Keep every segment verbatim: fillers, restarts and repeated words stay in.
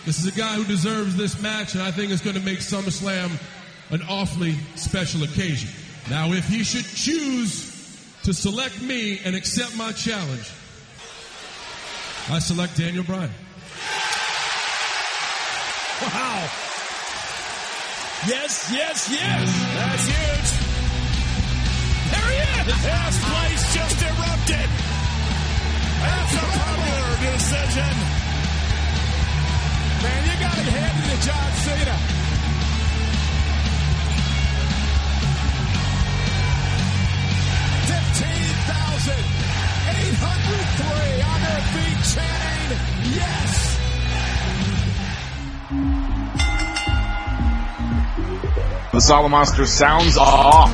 This is a guy who deserves this match, and I think it's going to make SummerSlam an awfully special occasion. Now, if he should choose to select me and accept my challenge, I select Daniel Bryan. Wow. Yes, yes, yes. That's huge. There he is. This place just erupted. That's a popular decision. Man, you got to hand it to John Cena. fifteen thousand eight hundred three on their feet chanting, yes. The Solomonster sounds off.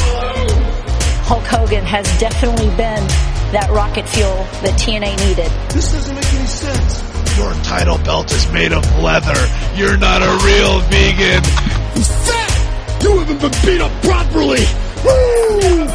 Hulk Hogan has definitely been that rocket fuel that T N A needed. This doesn't make any sense. Your title belt is made of leather. You're not a real vegan. He's fat. You haven't been beat up properly. Woo!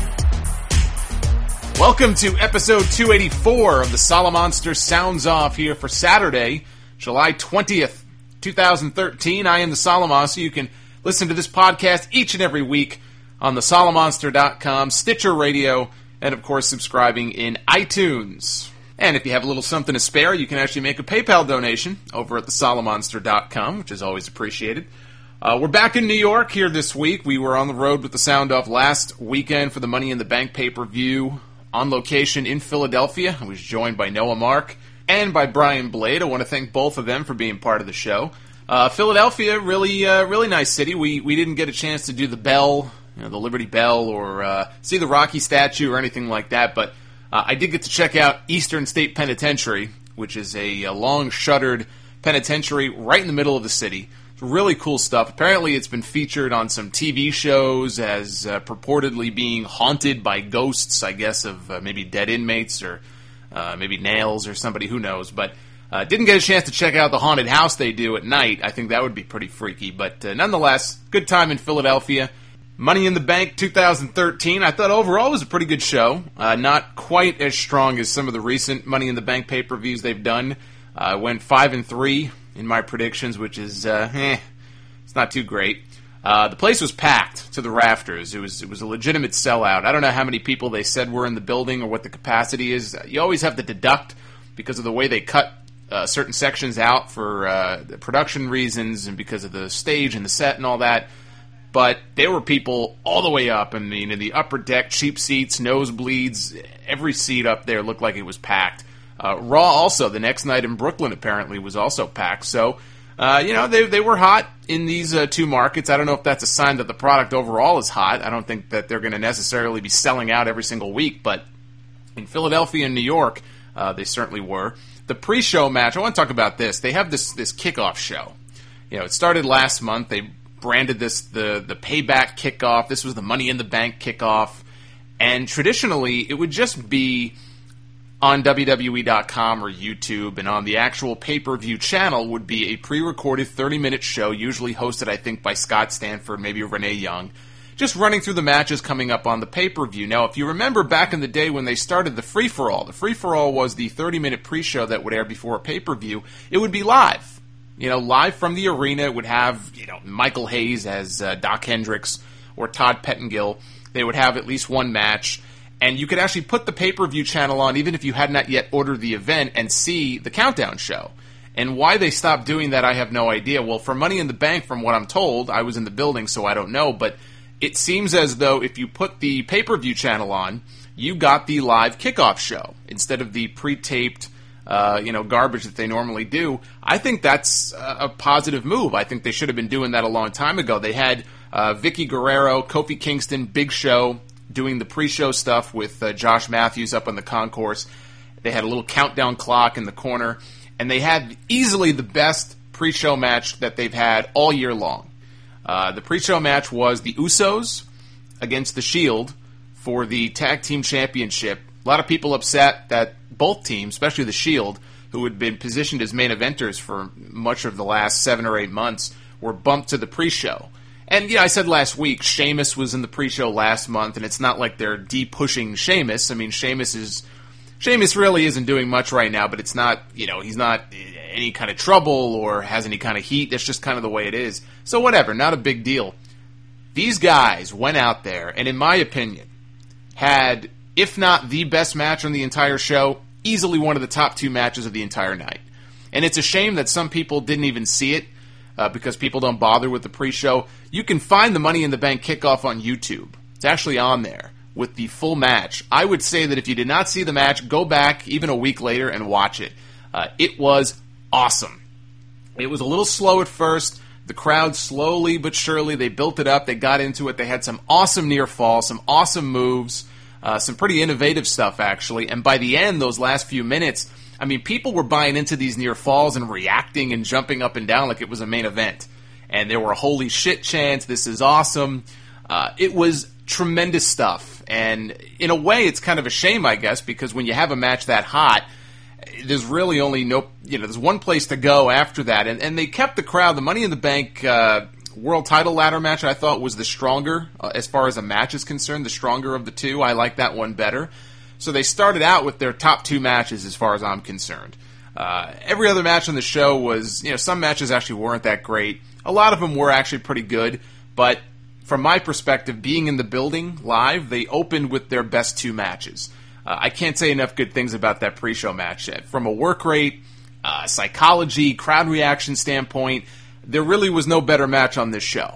Welcome to episode two eighty-four of the Solomonster Sounds Off here for Saturday, July twentieth, twenty thirteen. I am the Solomonster. You can listen to this podcast each and every week on the solomonster dot com, Stitcher Radio, and of course subscribing in iTunes. And if you have a little something to spare, you can actually make a PayPal donation over at the solomonster dot com, which is always appreciated. Uh, we're back in New York here this week. We were on the road with the Sound Off last weekend for the Money in the Bank pay-per-view on location in Philadelphia. I was joined by Noah Mark and by Brian Blade. I want to thank both of them for being part of the show. Uh, Philadelphia, really, uh, really nice city. We we didn't get a chance to do the Bell, you know, the Liberty Bell, or uh, see the Rocky statue or anything like that. But uh, I did get to check out Eastern State Penitentiary, which is a, a long shuttered penitentiary right in the middle of the city. It's really cool stuff. Apparently, it's been featured on some T V shows as uh, purportedly being haunted by ghosts, I guess, of uh, maybe dead inmates or uh, maybe Nails or somebody, who knows, but. Uh, didn't get a chance to check out the haunted house they do at night. I think that would be pretty freaky. But uh, nonetheless, good time in Philadelphia. Money in the Bank twenty thirteen. I thought overall it was a pretty good show. Uh, not quite as strong as some of the recent Money in the Bank pay-per-views they've done. I uh, went five and three in my predictions, which is, uh, eh, it's not too great. Uh, the place was packed to the rafters. It was it was a legitimate sellout. I don't know how many people they said were in the building or what the capacity is. You always have to deduct because of the way they cut Uh, certain sections out for uh, production reasons and because of the stage and the set and all that. But there were people all the way up. I mean, in the upper deck, cheap seats, nosebleeds, every seat up there looked like it was packed. Uh, Raw also, the next night in Brooklyn apparently was also packed. So, uh, you know, they they were hot in these uh, two markets. I don't know if that's a sign that the product overall is hot. I don't think that they're going to necessarily be selling out every single week. But in Philadelphia and New York, uh, they certainly were. The pre-show match, I want to talk about this. They have this this kickoff show. You know, it started last month. They branded this the, the Payback kickoff. This was the Money in the Bank kickoff. And traditionally, it would just be on W W E dot com or YouTube, and on the actual pay-per-view channel would be a pre-recorded thirty-minute show, usually hosted, I think, by Scott Stanford, maybe Renee Young, just running through the matches coming up on the pay-per-view. Now, if you remember back in the day when they started the Free-For-All, the Free-For-All was the thirty-minute pre-show that would air before a pay-per-view. It would be live. You know, live from the arena. It would have, you know, Michael Hayes as uh, Doc Hendricks or Todd Pettengill. They would have at least one match. And you could actually put the pay-per-view channel on even if you had not yet ordered the event and see the countdown show. And why they stopped doing that, I have no idea. Well, for Money in the Bank, from what I'm told, I was in the building, so I don't know, but it seems as though if you put the pay-per-view channel on, you got the live kickoff show instead of the pre-taped, uh, you know, garbage that they normally do. I think that's a positive move. I think they should have been doing that a long time ago. They had uh, Vicky Guerrero, Kofi Kingston, Big Show doing the pre-show stuff with uh, Josh Matthews up on the concourse. They had a little countdown clock in the corner, and they had easily the best pre-show match that they've had all year long. Uh, the pre-show match was the Usos against The Shield for the Tag Team Championship. A lot of people upset that both teams, especially The Shield, who had been positioned as main eventers for much of the last seven or eight months, were bumped to the pre-show. And, yeah, I said last week, Sheamus was in the pre-show last month, and it's not like they're de-pushing Sheamus. I mean, Sheamus is... Sheamus really isn't doing much right now, but it's not, you know, he's not any kind of trouble or has any kind of heat. That's just kind of the way it is. So whatever, not a big deal. These guys went out there and, in my opinion, had, if not the best match on the entire show, easily one of the top two matches of the entire night. And it's a shame that some people didn't even see it uh, because people don't bother with the pre-show. You can find the Money in the Bank kickoff on YouTube. It's actually on there with the full match. I would say that if you did not see the match, go back even a week later and watch it. Uh, it was awesome. It was a little slow at first. The crowd slowly but surely, they built it up. They got into it. They had some awesome near falls, some awesome moves, uh, some pretty innovative stuff, actually. And by the end, those last few minutes, I mean, people were buying into these near falls and reacting and jumping up and down like it was a main event. And there were holy shit chants, this is awesome. Uh, it was tremendous stuff. And in a way, it's kind of a shame, I guess, because when you have a match that hot, there's really only no, you know, there's one place to go after that. And, and they kept the crowd. The Money in the Bank uh, world title ladder match, I thought, was the stronger, uh, as far as a match is concerned, the stronger of the two. I like that one better. So they started out with their top two matches as far as I'm concerned. Uh, every other match on the show was, you know, some matches actually weren't that great. A lot of them were actually pretty good. But from my perspective, being in the building live, they opened with their best two matches. Uh, I can't say enough good things about that pre-show match. From a work rate, uh, psychology, crowd reaction standpoint, there really was no better match on this show.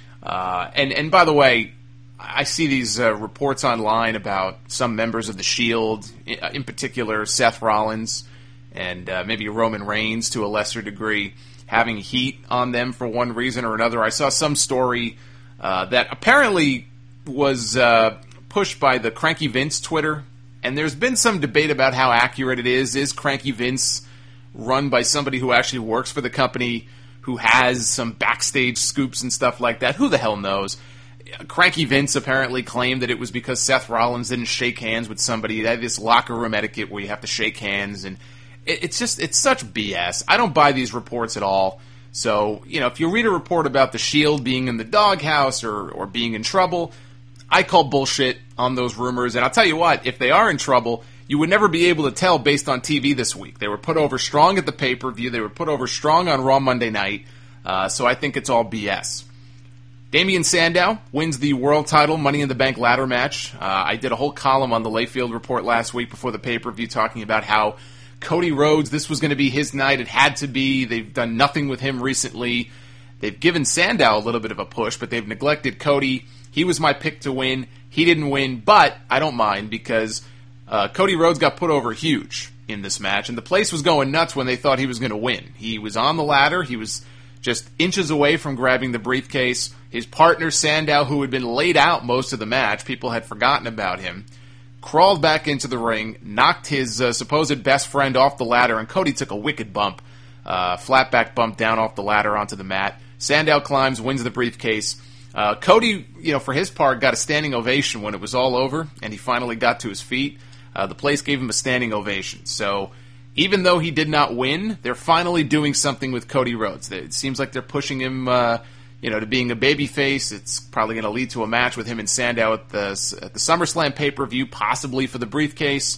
Uh, and, and by the way, I see these uh, reports online about some members of the Shield, in particular Seth Rollins and uh, maybe Roman Reigns to a lesser degree, having heat on them for one reason or another. I saw some story uh, that apparently was uh, pushed by the Cranky Vince Twitter. And there's been some debate about how accurate it is. Is Cranky Vince run by somebody who actually works for the company, who has some backstage scoops and stuff like that? Who the hell knows? Cranky Vince apparently claimed that it was because Seth Rollins didn't shake hands with somebody. They had this locker room etiquette where you have to shake hands. And it's just, it's such B S. I don't buy these reports at all. So, you know, if you read a report about the Shield being in the doghouse or, or being in trouble, I call bullshit on those rumors, and I'll tell you what, if they are in trouble, you would never be able to tell based on T V this week. They were put over strong at the pay-per-view. They were put over strong on Raw Monday night, uh, so I think it's all B S. Damian Sandow wins the world title Money in the Bank ladder match. Uh, I did a whole column on the Layfield Report last week before the pay-per-view talking about how Cody Rhodes, this was going to be his night. It had to be. They've done nothing with him recently. They've given Sandow a little bit of a push, but they've neglected Cody. He was my pick to win. He didn't win, but I don't mind because uh, Cody Rhodes got put over huge in this match, and the place was going nuts when they thought he was going to win. He was on the ladder. He was just inches away from grabbing the briefcase. His partner, Sandow, who had been laid out most of the match, people had forgotten about him, crawled back into the ring, knocked his uh, supposed best friend off the ladder, and Cody took a wicked bump, uh, flat back bump down off the ladder onto the mat. Sandow climbs, wins the briefcase. Uh, Cody, you know, for his part, got a standing ovation when it was all over, and he finally got to his feet. Uh, the place gave him a standing ovation. So, even though he did not win, they're finally doing something with Cody Rhodes. It seems like they're pushing him, uh, you know, to being a babyface. It's probably going to lead to a match with him and Sandow at the at the SummerSlam pay-per-view, possibly for the briefcase.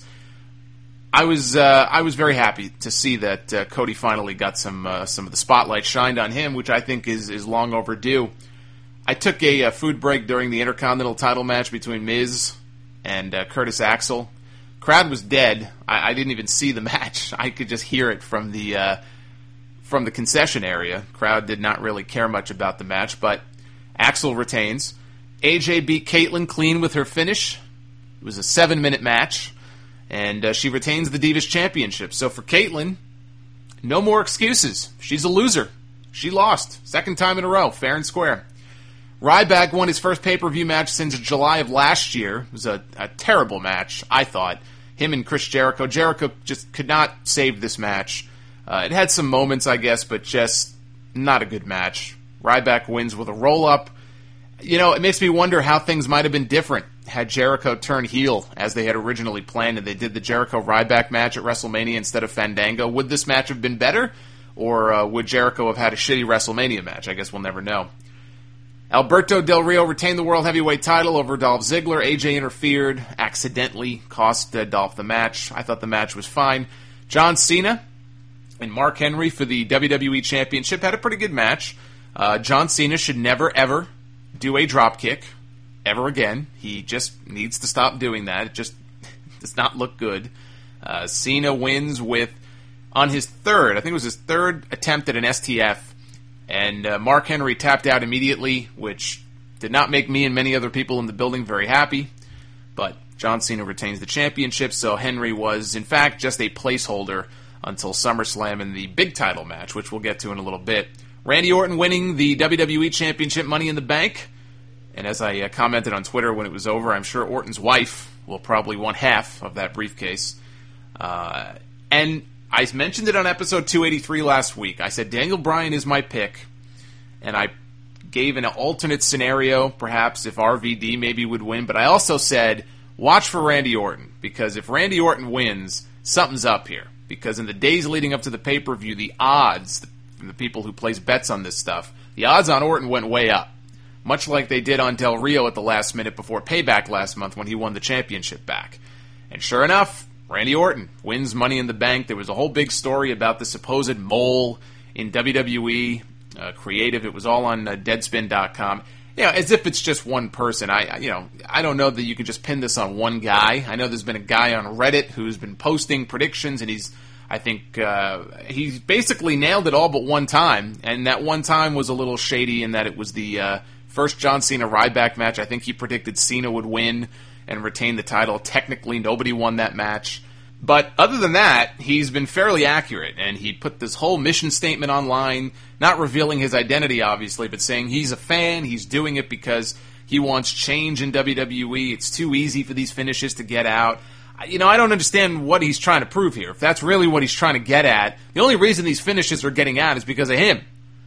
I was uh, I was very happy to see that uh, Cody finally got some uh, some of the spotlight shined on him, which I think is is long overdue. I took a, a food break during the Intercontinental title match between Miz and uh, Curtis Axel. Crowd was dead. I, I didn't even see the match. I could just hear it from the uh, from the concession area. Crowd did not really care much about the match, but Axel retains. A J beat Caitlyn clean with her finish. It was a seven-minute match, and uh, she retains the Divas Championship. So for Caitlyn, no more excuses. She's a loser. She lost. Second time in a row, fair and square. Ryback won his first pay-per-view match since July of last year. It was a, a terrible match, I thought. Him and Chris Jericho. Jericho just could not save this match. Uh, it had some moments, I guess, but just not a good match. Ryback wins with a roll-up. You know, it makes me wonder how things might have been different had Jericho turned heel as they had originally planned and they did the Jericho-Ryback match at WrestleMania instead of Fandango. Would this match have been better? Or uh, would Jericho have had a shitty WrestleMania match? I guess we'll never know. Alberto Del Rio retained the World Heavyweight title over Dolph Ziggler. A J interfered, accidentally cost uh, Dolph the match. I thought the match was fine. John Cena and Mark Henry for the W W E Championship had a pretty good match. Uh, John Cena should never, ever do a dropkick ever again. He just needs to stop doing that. It just does not look good. Uh, Cena wins with, on his third, I think it was his third attempt at an S T F, and uh, Mark Henry tapped out immediately, which did not make me and many other people in the building very happy. But John Cena retains the championship, so Henry was, in fact, just a placeholder until SummerSlam in the big title match, which we'll get to in a little bit. Randy Orton winning the W W E Championship Money in the Bank. And as I uh, commented on Twitter when it was over, I'm sure Orton's wife will probably want half of that briefcase. Uh, and I mentioned it on episode two eighty-three last week. I said Daniel Bryan is my pick, and I gave an alternate scenario, perhaps, if R V D maybe would win. But I also said, watch for Randy Orton, because if Randy Orton wins, something's up here. Because in the days leading up to the pay-per-view, the odds, from the people who place bets on this stuff, the odds on Orton went way up. Much like they did on Del Rio at the last minute before Payback last month when he won the championship back. And sure enough, Randy Orton wins Money in the Bank. There was a whole big story about the supposed mole in W W E, uh, creative. It was all on uh, Deadspin dot com. You know, as if it's just one person. I, you know, I don't know that you could just pin this on one guy. I know there's been a guy on Reddit who's been posting predictions, and he's, I think, uh, he's basically nailed it all but one time. And that one time was a little shady in that it was the uh, first John Cena Ryback match. I think he predicted Cena would win and retain the title. Technically, nobody won that match. But other than that, he's been fairly accurate, and he put this whole mission statement online, not revealing his identity, obviously, but saying he's a fan, he's doing it because he wants change in W W E, it's too easy for these finishes to get out. You know, I don't understand what he's trying to prove here. If that's really what he's trying to get at, the only reason these finishes are getting out is because of him.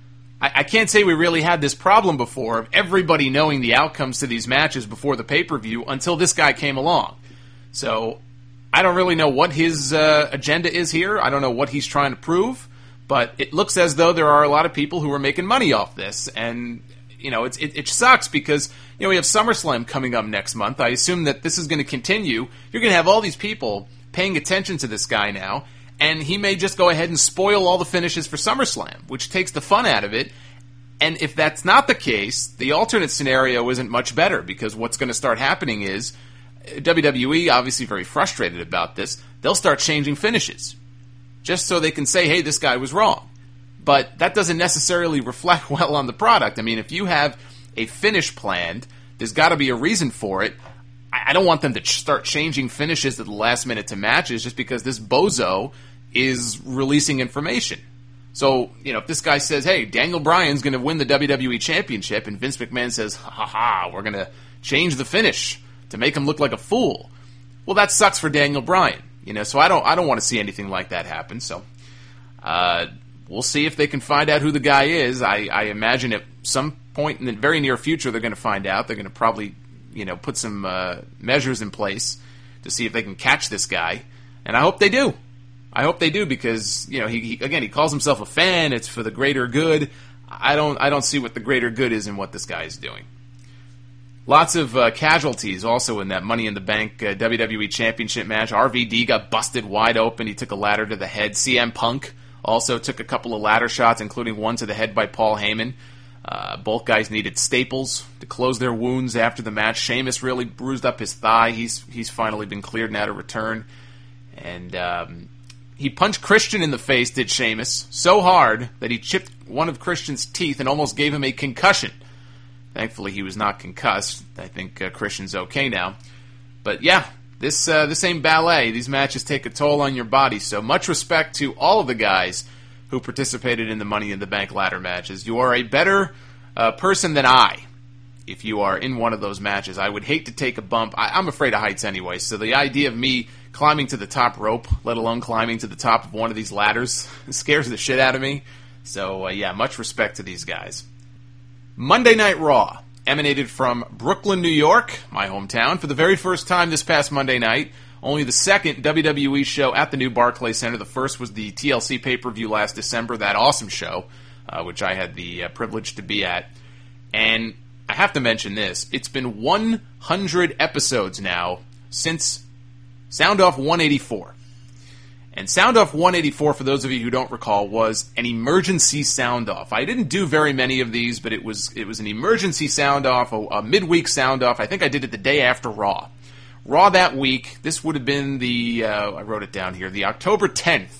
I, I can't say we really had this problem before of everybody knowing the outcomes to these matches before the pay-per-view until this guy came along. So I don't really know what his uh, agenda is here. I don't know what he's trying to prove, but it looks as though there are a lot of people who are making money off this, and you know, it's, it, it sucks because you know we have SummerSlam coming up next month. I assume that this is going to continue. You're going to have all these people paying attention to this guy now, and he may just go ahead and spoil all the finishes for SummerSlam, which takes the fun out of it. And if that's not the case, the alternate scenario isn't much better, because what's going to start happening is W W E, obviously very frustrated about this, they'll start changing finishes just so they can say, hey, this guy was wrong. But that doesn't necessarily reflect well on the product. I mean, if you have a finish planned, there's got to be a reason for it. I don't want them to start changing finishes at the last minute to matches just because this bozo is releasing information. So, you know, if this guy says, hey, Daniel Bryan's going to win the W W E Championship, and Vince McMahon says, ha ha ha, we're going to change the finish to make him look like a fool. Well, that sucks for Daniel Bryan, you know. So I don't, I don't want to see anything like that happen. So uh, we'll see if they can find out who the guy is. I, I imagine at some point in the very near future they're going to find out. They're going to probably, you know, put some uh, measures in place to see if they can catch this guy, and I hope they do. I hope they do because you know he, he again he calls himself a fan. It's for the greater good. I don't, I don't see what the greater good is in what this guy is doing. Lots of uh, casualties also in that Money in the Bank uh, W W E Championship match. R V D got busted wide open. He took a ladder to the head. C M Punk also took a couple of ladder shots, including one to the head by Paul Heyman. Uh, both guys needed staples to close their wounds after the match. Sheamus really bruised up his thigh. He's he's finally been cleared now to return. And um, he punched Christian in the face, did Sheamus, so hard that he chipped one of Christian's teeth and almost gave him a concussion. Thankfully, he was not concussed. I think uh, Christian's okay now. But yeah, this uh, this ain't ballet. These matches take a toll on your body. So much respect to all of the guys who participated in the Money in the Bank ladder matches. You are a better uh, person than I if you are in one of those matches. I would hate to take a bump. I, I'm afraid of heights anyway, so the idea of me climbing to the top rope, let alone climbing to the top of one of these ladders, scares the shit out of me. So uh, yeah, much respect to these guys. Monday Night Raw emanated from Brooklyn, New York, my hometown, for the very first time this past Monday night. Only the second W W E show at the new Barclays Center. The first was the T L C pay-per-view last December, that awesome show, uh, which I had the uh, privilege to be at. And I have to mention this. It's been one hundred episodes now since Sound Off one eighty-four. And Sound Off one eighty-four, for those of you who don't recall, was an emergency sound off. I didn't do very many of these, but it was it was an emergency sound off, a, a midweek sound off. I think I did it the day after Raw. Raw that week, this would have been the, uh, I wrote it down here, the October tenth,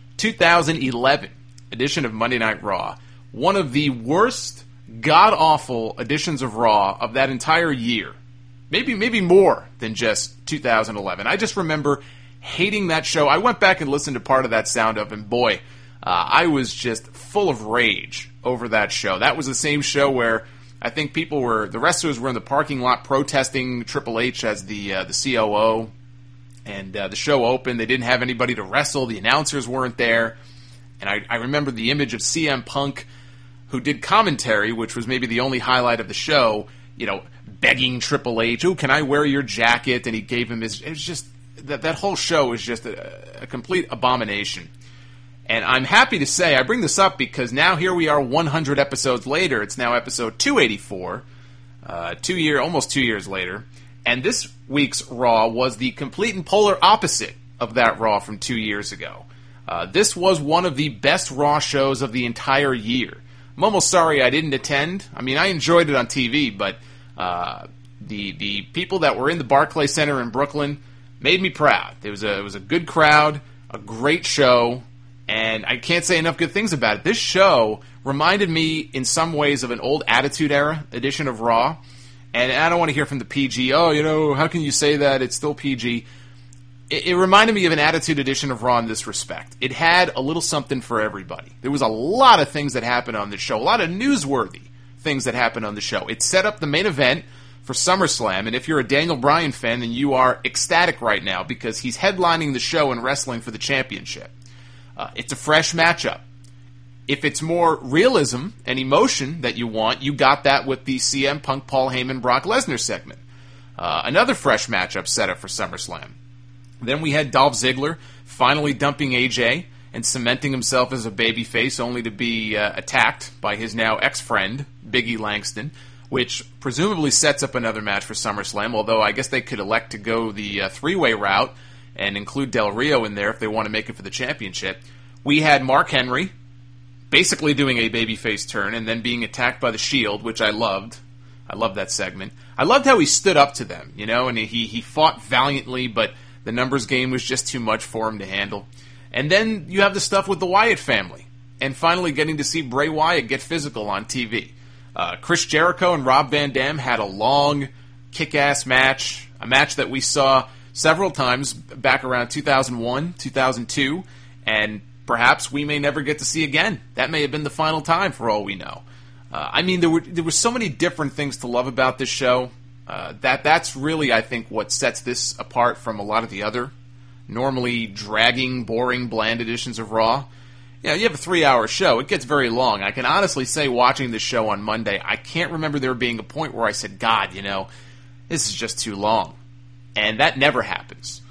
twenty eleven edition of Monday Night Raw. One of the worst, god-awful editions of Raw of that entire year. Maybe, maybe more than just two thousand eleven. I just remember hating that show. I went back and listened to part of that sound up, and boy, uh, I was just full of rage over that show. That was the same show where I think people were, the wrestlers were in the parking lot protesting Triple H as the uh, the C O O, and uh, the show opened. They didn't have anybody to wrestle. The announcers weren't there, and I, I remember the image of C M Punk, who did commentary, which was maybe the only highlight of the show, you know, begging Triple H, "Oh, can I wear your jacket?" And he gave him his, it was just, that that whole show was just a, a complete abomination. And I'm happy to say, I bring this up because now here we are one hundred episodes later. It's now episode two eighty-four, uh, two year, almost two years later. And this week's Raw was the complete and polar opposite of that Raw from two years ago. Uh, this was one of the best Raw shows of the entire year. I'm almost sorry I didn't attend. I mean, I enjoyed it on T V, but uh, the the people that were in the Barclays Center in Brooklyn made me proud. It was a it was a good crowd, a great show, and I can't say enough good things about it. This show reminded me in some ways of an old Attitude Era edition of Raw, and I don't want to hear from the P G, oh, you know, how can you say that? It's still P G. It, it reminded me of an Attitude edition of Raw in this respect. It had a little something for everybody. There was a lot of things that happened on this show, a lot of newsworthy things that happened on the show. It set up the main event for SummerSlam, and if you're a Daniel Bryan fan, then you are ecstatic right now because he's headlining the show and wrestling for the championship. Uh, it's a fresh matchup. If it's more realism and emotion that you want, you got that with the C M Punk, Paul Heyman, Brock Lesnar segment. Uh, another fresh matchup set up for SummerSlam. Then we had Dolph Ziggler finally dumping A J and cementing himself as a babyface, only to be uh, attacked by his now ex-friend, Big E Langston, which presumably sets up another match for SummerSlam, although I guess they could elect to go the uh, three-way route and include Del Rio in there if they want to make it for the championship. We had Mark Henry basically doing a babyface turn and then being attacked by the Shield, which I loved. I loved that segment. I loved how he stood up to them, you know, and he, he fought valiantly, but the numbers game was just too much for him to handle. And then you have the stuff with the Wyatt family, and finally getting to see Bray Wyatt get physical on T V. Uh, Chris Jericho and Rob Van Dam had a long, kick-ass match, a match that we saw several times back around two thousand one, two thousand two, and perhaps we may never get to see again. That may have been the final time for all we know. Uh, I mean, there were there were so many different things to love about this show. Uh, that that's really, I think, what sets this apart from a lot of the other normally dragging, boring, bland editions of Raw. You know, you have a three-hour show. It gets very long. I can honestly say, watching this show on Monday, I can't remember there being a point where I said, God, you know, this is just too long. And that never happens.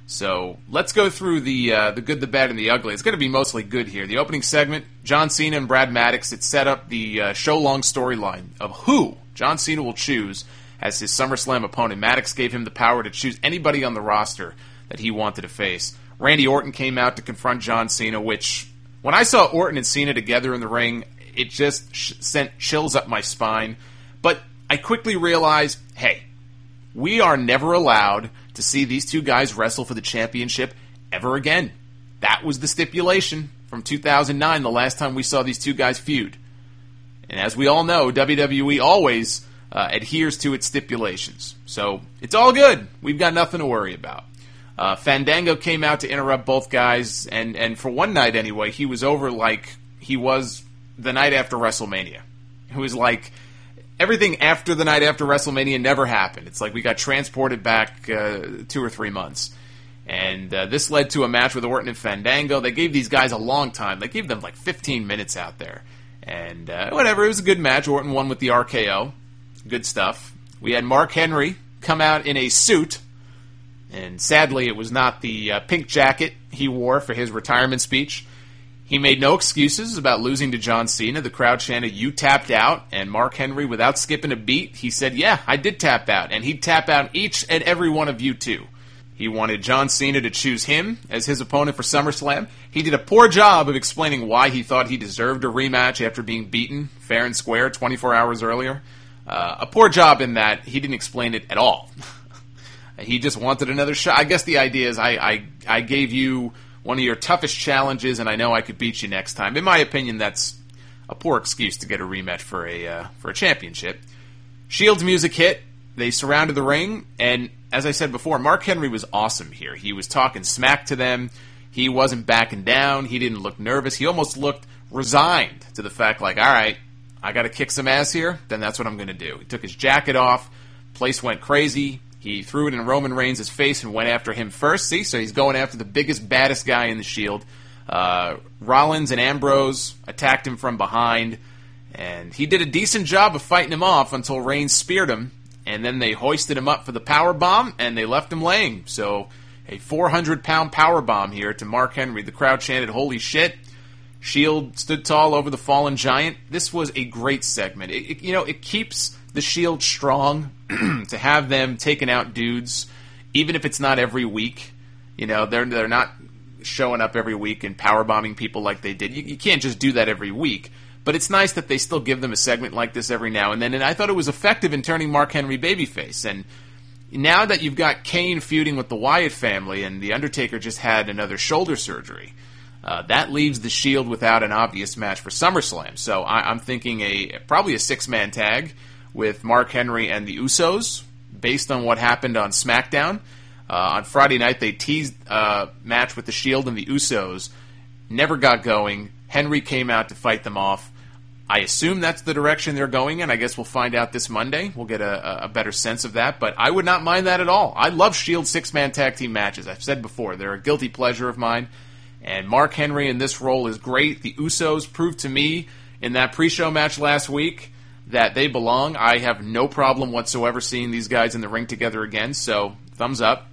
So let's go through the uh, the good, the bad, and the ugly. It's going to be mostly good here. The opening segment, John Cena and Brad Maddox, it set up the uh, show-long storyline of who John Cena will choose as his SummerSlam opponent. Maddox gave him the power to choose anybody on the roster that he wanted to face. Randy Orton came out to confront John Cena, which, when I saw Orton and Cena together in the ring, it just sh- sent chills up my spine. But I quickly realized, hey, we are never allowed to see these two guys wrestle for the championship ever again. That was the stipulation from two thousand nine, the last time we saw these two guys feud. And as we all know, W W E always uh, adheres to its stipulations. So it's all good. We've got nothing to worry about. Uh, Fandango came out to interrupt both guys, and, and for one night anyway, he was over like he was the night after WrestleMania. It was like everything after the night after WrestleMania never happened. It's like we got transported back uh, two or three months. And uh, this led to a match with Orton and Fandango. They gave these guys a long time. They gave them like fifteen minutes out there. And uh, whatever, it was a good match. Orton won with the R K O. Good stuff. We had Mark Henry come out in a suit. And sadly, it was not the uh, pink jacket he wore for his retirement speech. He made no excuses about losing to John Cena. The crowd chanted, "You tapped out." And Mark Henry, without skipping a beat, he said, yeah, I did tap out. And he'd tap out each and every one of you too. He wanted John Cena to choose him as his opponent for SummerSlam. He did a poor job of explaining why he thought he deserved a rematch after being beaten fair and square twenty-four hours earlier. Uh, a poor job in that he didn't explain it at all. He just wanted another shot. I guess the idea is I, I, I gave you one of your toughest challenges, and I know I could beat you next time. In my opinion, that's a poor excuse to get a rematch for a uh, for a championship. Shield's music hit. They surrounded the ring, and as I said before, Mark Henry was awesome here. He was talking smack to them. He wasn't backing down. He didn't look nervous. He almost looked resigned to the fact, like, all right, I got to kick some ass here, then that's what I'm going to do. He took his jacket off. Place went crazy. He threw it in Roman Reigns' face and went after him first. See, so he's going after the biggest, baddest guy in the Shield. Uh, Rollins and Ambrose attacked him from behind, and he did a decent job of fighting him off until Reigns speared him, and then they hoisted him up for the power bomb, and they left him laying. So a four hundred pound power bomb here to Mark Henry. The crowd chanted, "Holy shit!" Shield stood tall over the fallen giant. This was a great segment. It, it, you know, it keeps the Shield strong to have them taking out dudes, even if it's not every week. You know, they're they're not showing up every week and powerbombing people like they did. You, you can't just do that every week. But it's nice that they still give them a segment like this every now and then. And I thought it was effective in turning Mark Henry babyface. And now that you've got Kane feuding with the Wyatt family and The Undertaker just had another shoulder surgery, uh, that leaves the Shield without an obvious match for SummerSlam. So I, I'm thinking a probably a six-man tag with Mark Henry and the Usos, based on what happened on SmackDown. Uh, on Friday night, they teased a uh, match with the Shield and the Usos. Never got going. Henry came out to fight them off. I assume that's the direction they're going in. I guess we'll find out this Monday. We'll get a, a better sense of that. But I would not mind that at all. I love Shield six-man tag team matches. I've said before, they're a guilty pleasure of mine. And Mark Henry in this role is great. The Usos proved to me in that pre-show match last week that they belong. I have no problem whatsoever seeing these guys in the ring together again. So, thumbs up.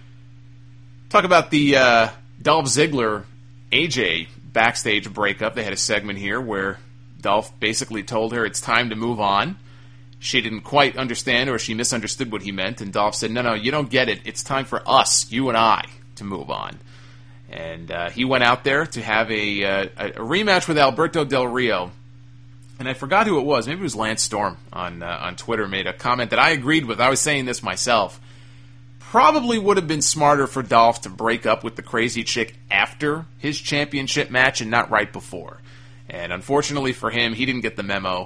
Talk about the uh, Dolph Ziggler A J backstage breakup. They had a segment here where Dolph basically told her it's time to move on. She didn't quite understand, or she misunderstood what he meant, and Dolph said, no, no, you don't get it. It's time for us, you and I, to move on. And uh, he went out there to have a, uh, a rematch with Alberto Del Rio. And I forgot who it was. Maybe it was Lance Storm on, uh, on Twitter made a comment that I agreed with. I was saying this myself. Probably would have been smarter for Dolph to break up with the crazy chick after his championship match and not right before. And unfortunately for him, he didn't get the memo.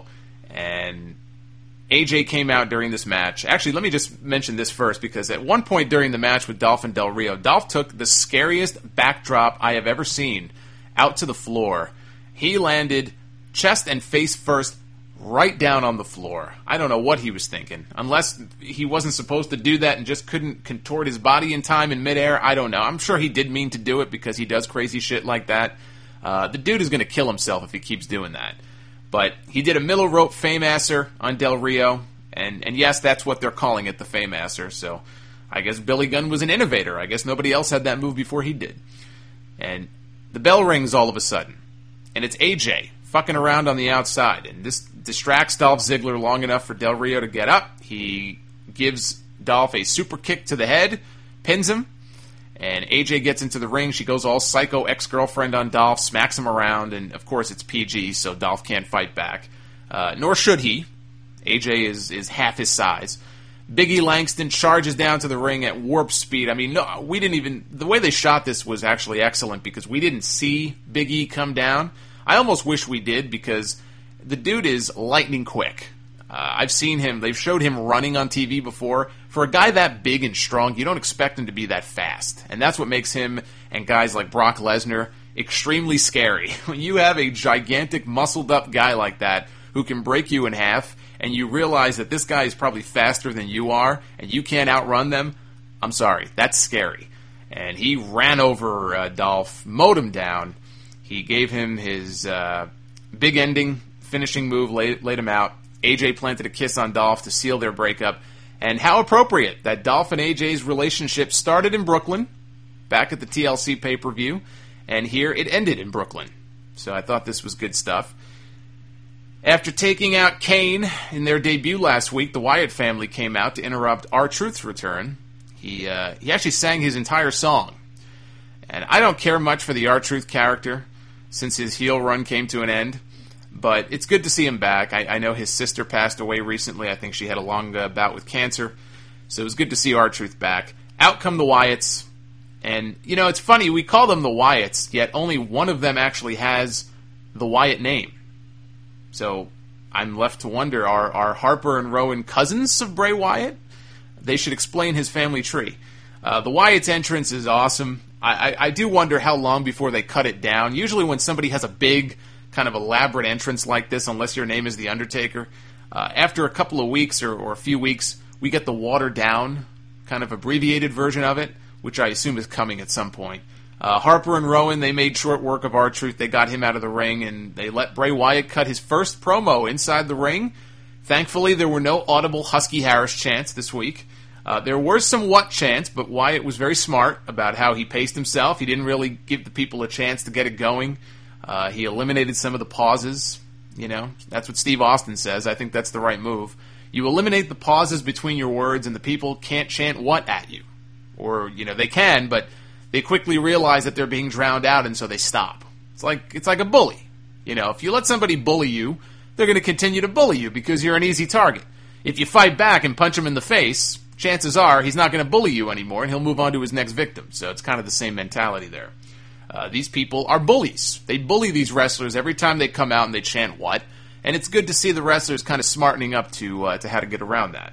And A J came out during this match. Actually, let me just mention this first, because at one point during the match with Dolph and Del Rio, Dolph took the scariest backdrop I have ever seen out to the floor. He landed chest and face first right down on the floor. I don't know what he was thinking. Unless he wasn't supposed to do that and just couldn't contort his body in time in midair, I don't know. I'm sure he did mean to do it because he does crazy shit like that. Uh, the dude is going to kill himself if he keeps doing that. But he did a middle rope Fameasser on Del Rio, and, and yes, that's what they're calling it, the Fameasser. So I guess Billy Gunn was an innovator. I guess nobody else had that move before he did. And the bell rings all of a sudden, and it's A J fucking around on the outside, and this distracts Dolph Ziggler long enough for Del Rio to get up. He gives Dolph a super kick to the head, pins him, and A J gets into the ring. She goes all psycho ex-girlfriend on Dolph, smacks him around, and of course it's P G, so Dolph can't fight back. Uh, nor should he. A J is, is half his size. Big E Langston charges down to the ring at warp speed. I mean, no, we didn't even... The way they shot this was actually excellent because we didn't see Big E come down. I almost wish we did because the dude is lightning quick. Uh, I've seen him. They've showed him running on T V before. For a guy that big and strong, you don't expect him to be that fast. And that's what makes him and guys like Brock Lesnar extremely scary. When you have a gigantic, muscled-up guy like that who can break you in half, and you realize that this guy is probably faster than you are, and you can't outrun them, I'm sorry, that's scary. And he ran over uh, Dolph, mowed him down. He gave him his uh, big ending, finishing move, laid, laid him out. A J planted a kiss on Dolph to seal their breakup. And how appropriate that Dolph and A J's relationship started in Brooklyn, back at the T L C pay-per-view, and here it ended in Brooklyn. So I thought this was good stuff. After taking out Kane in their debut last week, the Wyatt family came out to interrupt R-Truth's return. He uh, he actually sang his entire song. And I don't care much for the R-Truth character since his heel run came to an end. But it's good to see him back. I, I know his sister passed away recently. I think she had a long uh, bout with cancer. So it was good to see R-Truth back. Out come the Wyatts. And, you know, it's funny, we call them the Wyatts, yet only one of them actually has the Wyatt name. So I'm left to wonder, are, are Harper and Rowan cousins of Bray Wyatt? They should explain his family tree. Uh, the Wyatts' entrance is awesome. I, I, I do wonder how long before they cut it down. Usually when somebody has a big, kind of elaborate entrance like this, unless your name is The Undertaker, uh, after a couple of weeks or, or a few weeks, we get the watered-down, kind of abbreviated version of it, which I assume is coming at some point. Uh, Harper and Rowan, they made short work of R-Truth. They got him out of the ring, and they let Bray Wyatt cut his first promo inside the ring. Thankfully, there were no audible Husky Harris chants this week. Uh, there were some what chants, but Wyatt was very smart about how he paced himself. He didn't really give the people a chance to get it going. Uh, he eliminated some of the pauses. You know, that's what Steve Austin says. I think that's the right move. You eliminate the pauses between your words, and the people can't chant what at you. Or, you know, they can, but they quickly realize that they're being drowned out, and so they stop. It's like it's like a bully. You know, if you let somebody bully you, they're going to continue to bully you because you're an easy target. If you fight back and punch him in the face, chances are he's not going to bully you anymore, and he'll move on to his next victim. So it's kind of the same mentality there. Uh, these people are bullies. They bully these wrestlers every time they come out and they chant what, and it's good to see the wrestlers kind of smartening up to uh, to how to get around that.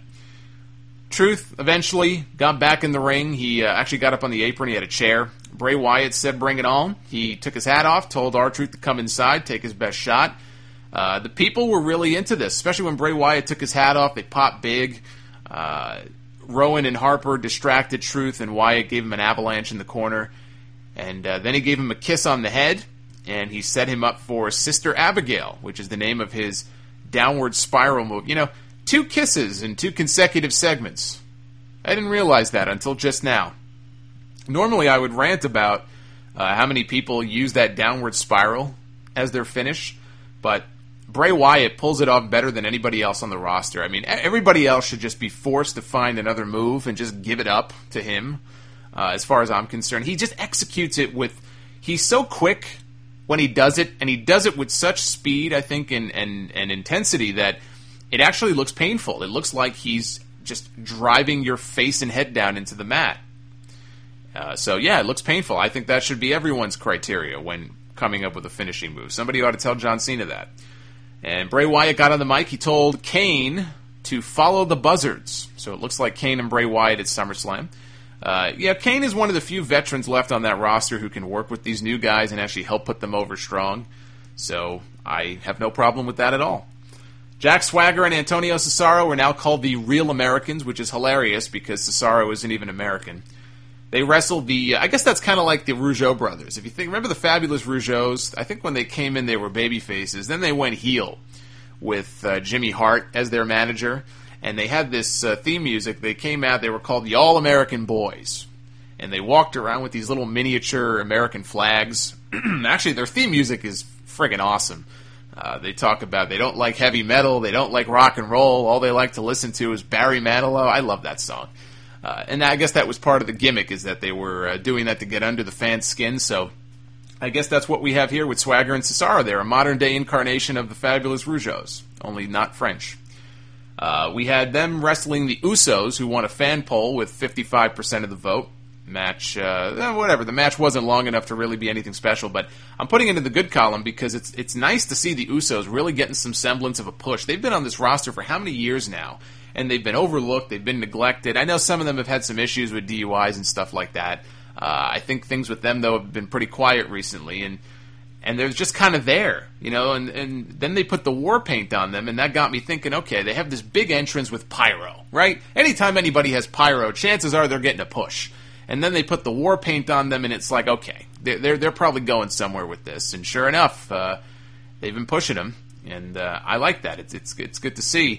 Truth eventually got back in the ring. He uh, actually got up on the apron. He had a chair. Bray Wyatt said, "Bring it on." He took his hat off, told R-Truth to come inside, take his best shot. Uh, the people were really into this, especially when Bray Wyatt took his hat off. They popped big. Uh, Rowan and Harper distracted Truth, and Wyatt gave him an avalanche in the corner. And uh, then he gave him a kiss on the head, and he set him up for Sister Abigail, which is the name of his downward spiral move. You know, two kisses in two consecutive segments. I didn't realize that until just now. Normally I would rant about uh, how many people use that downward spiral as their finish, but Bray Wyatt pulls it off better than anybody else on the roster. I mean, everybody else should just be forced to find another move and just give it up to him, uh, as far as I'm concerned. He just executes it with... He's so quick when he does it, and he does it with such speed, I think, and, and, and intensity that it actually looks painful. It looks like he's just driving your face and head down into the mat. Uh, so, yeah, it looks painful. I think that should be everyone's criteria when coming up with a finishing move. Somebody ought to tell John Cena that. And Bray Wyatt got on the mic. He told Kane to follow the buzzards. So it looks like Kane and Bray Wyatt at SummerSlam. Uh, yeah, Kane is one of the few veterans left on that roster who can work with these new guys and actually help put them over strong. So I have no problem with that at all. Jack Swagger and Antonio Cesaro are now called the Real Americans, which is hilarious because Cesaro isn't even American. They wrestled the, I guess that's kind of like the Rougeau brothers. If you think, remember the Fabulous Rougeaus? I think when they came in, they were baby faces. Then they went heel with uh, Jimmy Hart as their manager. And they had this uh, theme music. They came out, they were called the All-American Boys. And they walked around with these little miniature American flags. Actually, their theme music is friggin' awesome. Uh, they talk about they don't like heavy metal, they don't like rock and roll. All they like to listen to is Barry Manilow. I love that song. Uh, and I guess that was part of the gimmick, is that they were uh, doing that to get under the fans' skin. So I guess that's what we have here with Swagger and Cesaro. They're a modern-day incarnation of the Fabulous Rougeaus, only not French. Uh, we had them wrestling the Usos, who won a fan poll with fifty-five percent of the vote. Match, uh, whatever. The match wasn't long enough to really be anything special, but I'm putting it into the good column because it's it's nice to see the Usos really getting some semblance of a push. They've been on this roster for how many years now? And they've been overlooked, they've been neglected. I know some of them have had some issues with D U Is and stuff like that. Uh, I think things with them, though, have been pretty quiet recently, and and they're just kind of there, you know, and, and then they put the war paint on them, and that got me thinking, okay, they have this big entrance with pyro, right? Anytime anybody has pyro, chances are they're getting a push. And then they put the war paint on them, and it's like, okay, they're they're, they're probably going somewhere with this. And sure enough, uh, they've been pushing them, and uh, I like that. It's it's it's good to see.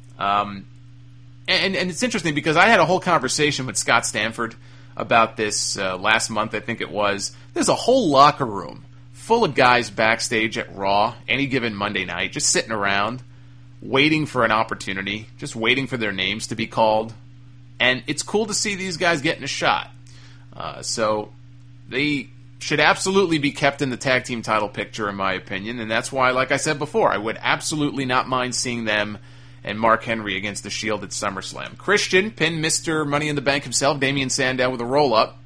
Um, and and it's interesting because I had a whole conversation with Scott Stanford about this uh, last month, I think it was. There's a whole locker room full of guys backstage at Raw any given Monday night, just sitting around, waiting for an opportunity, just waiting for their names to be called. And it's cool to see these guys getting a shot. Uh, so they should absolutely be kept in the tag team title picture, in my opinion. And that's why, like I said before, I would absolutely not mind seeing them and Mark Henry against the Shield at SummerSlam. Christian pinned Mister Money in the Bank himself, Damian Sandow, with a roll-up.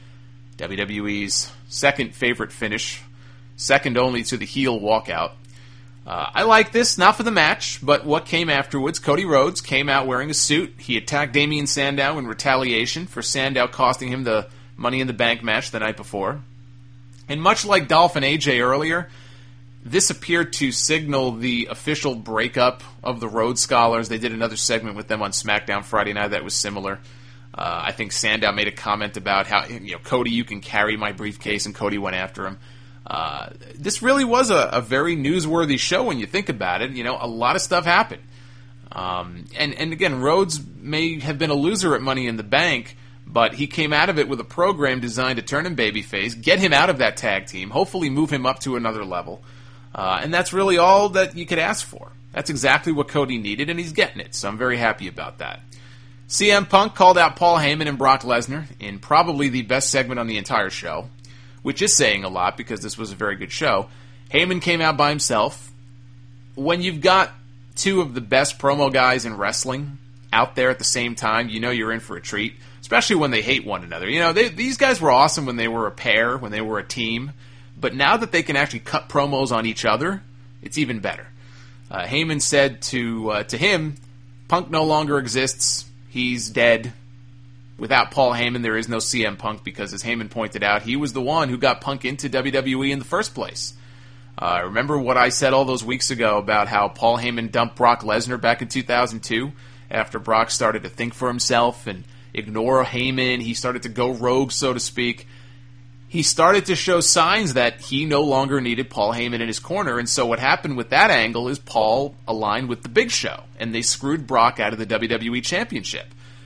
W W E's second favorite finish, second only to the heel walkout. Uh, I like this, not for the match, but what came afterwards. Cody Rhodes came out wearing a suit. He attacked Damian Sandow in retaliation for Sandow costing him the Money in the Bank match the night before. And much like Dolph and A J earlier, this appeared to signal the official breakup of the Rhodes Scholars. They did another segment with them on SmackDown Friday night that was similar. Uh, I think Sandow made a comment about how, you know, Cody, you can carry my briefcase, and Cody went after him. Uh, this really was a, a very newsworthy show when you think about it. You know, a lot of stuff happened. Um, and, and again, Rhodes may have been a loser at Money in the Bank, but he came out of it with a program designed to turn him babyface, get him out of that tag team, hopefully move him up to another level. Uh, and that's really all that you could ask for. That's exactly what Cody needed, and he's getting it, so I'm very happy about that. C M Punk called out Paul Heyman and Brock Lesnar in probably the best segment on the entire show, which is saying a lot because this was a very good show. Heyman came out by himself. When you've got two of the best promo guys in wrestling out there at the same time, you know you're in for a treat, especially when they hate one another. You know, they, these guys were awesome when they were a pair, when they were a team. But now that they can actually cut promos on each other, it's even better. Uh, Heyman said to uh, to him, Punk no longer exists. He's dead. Without Paul Heyman, there is no C M Punk because, as Heyman pointed out, he was the one who got Punk into W W E in the first place. Uh, remember what I said all those weeks ago about how Paul Heyman dumped Brock Lesnar back in two thousand two after Brock started to think for himself and ignore Heyman. He started to go rogue, so to speak. He started to show signs that he no longer needed Paul Heyman in his corner, and so what happened with that angle is Paul aligned with the Big Show, and they screwed Brock out of the W W E Championship.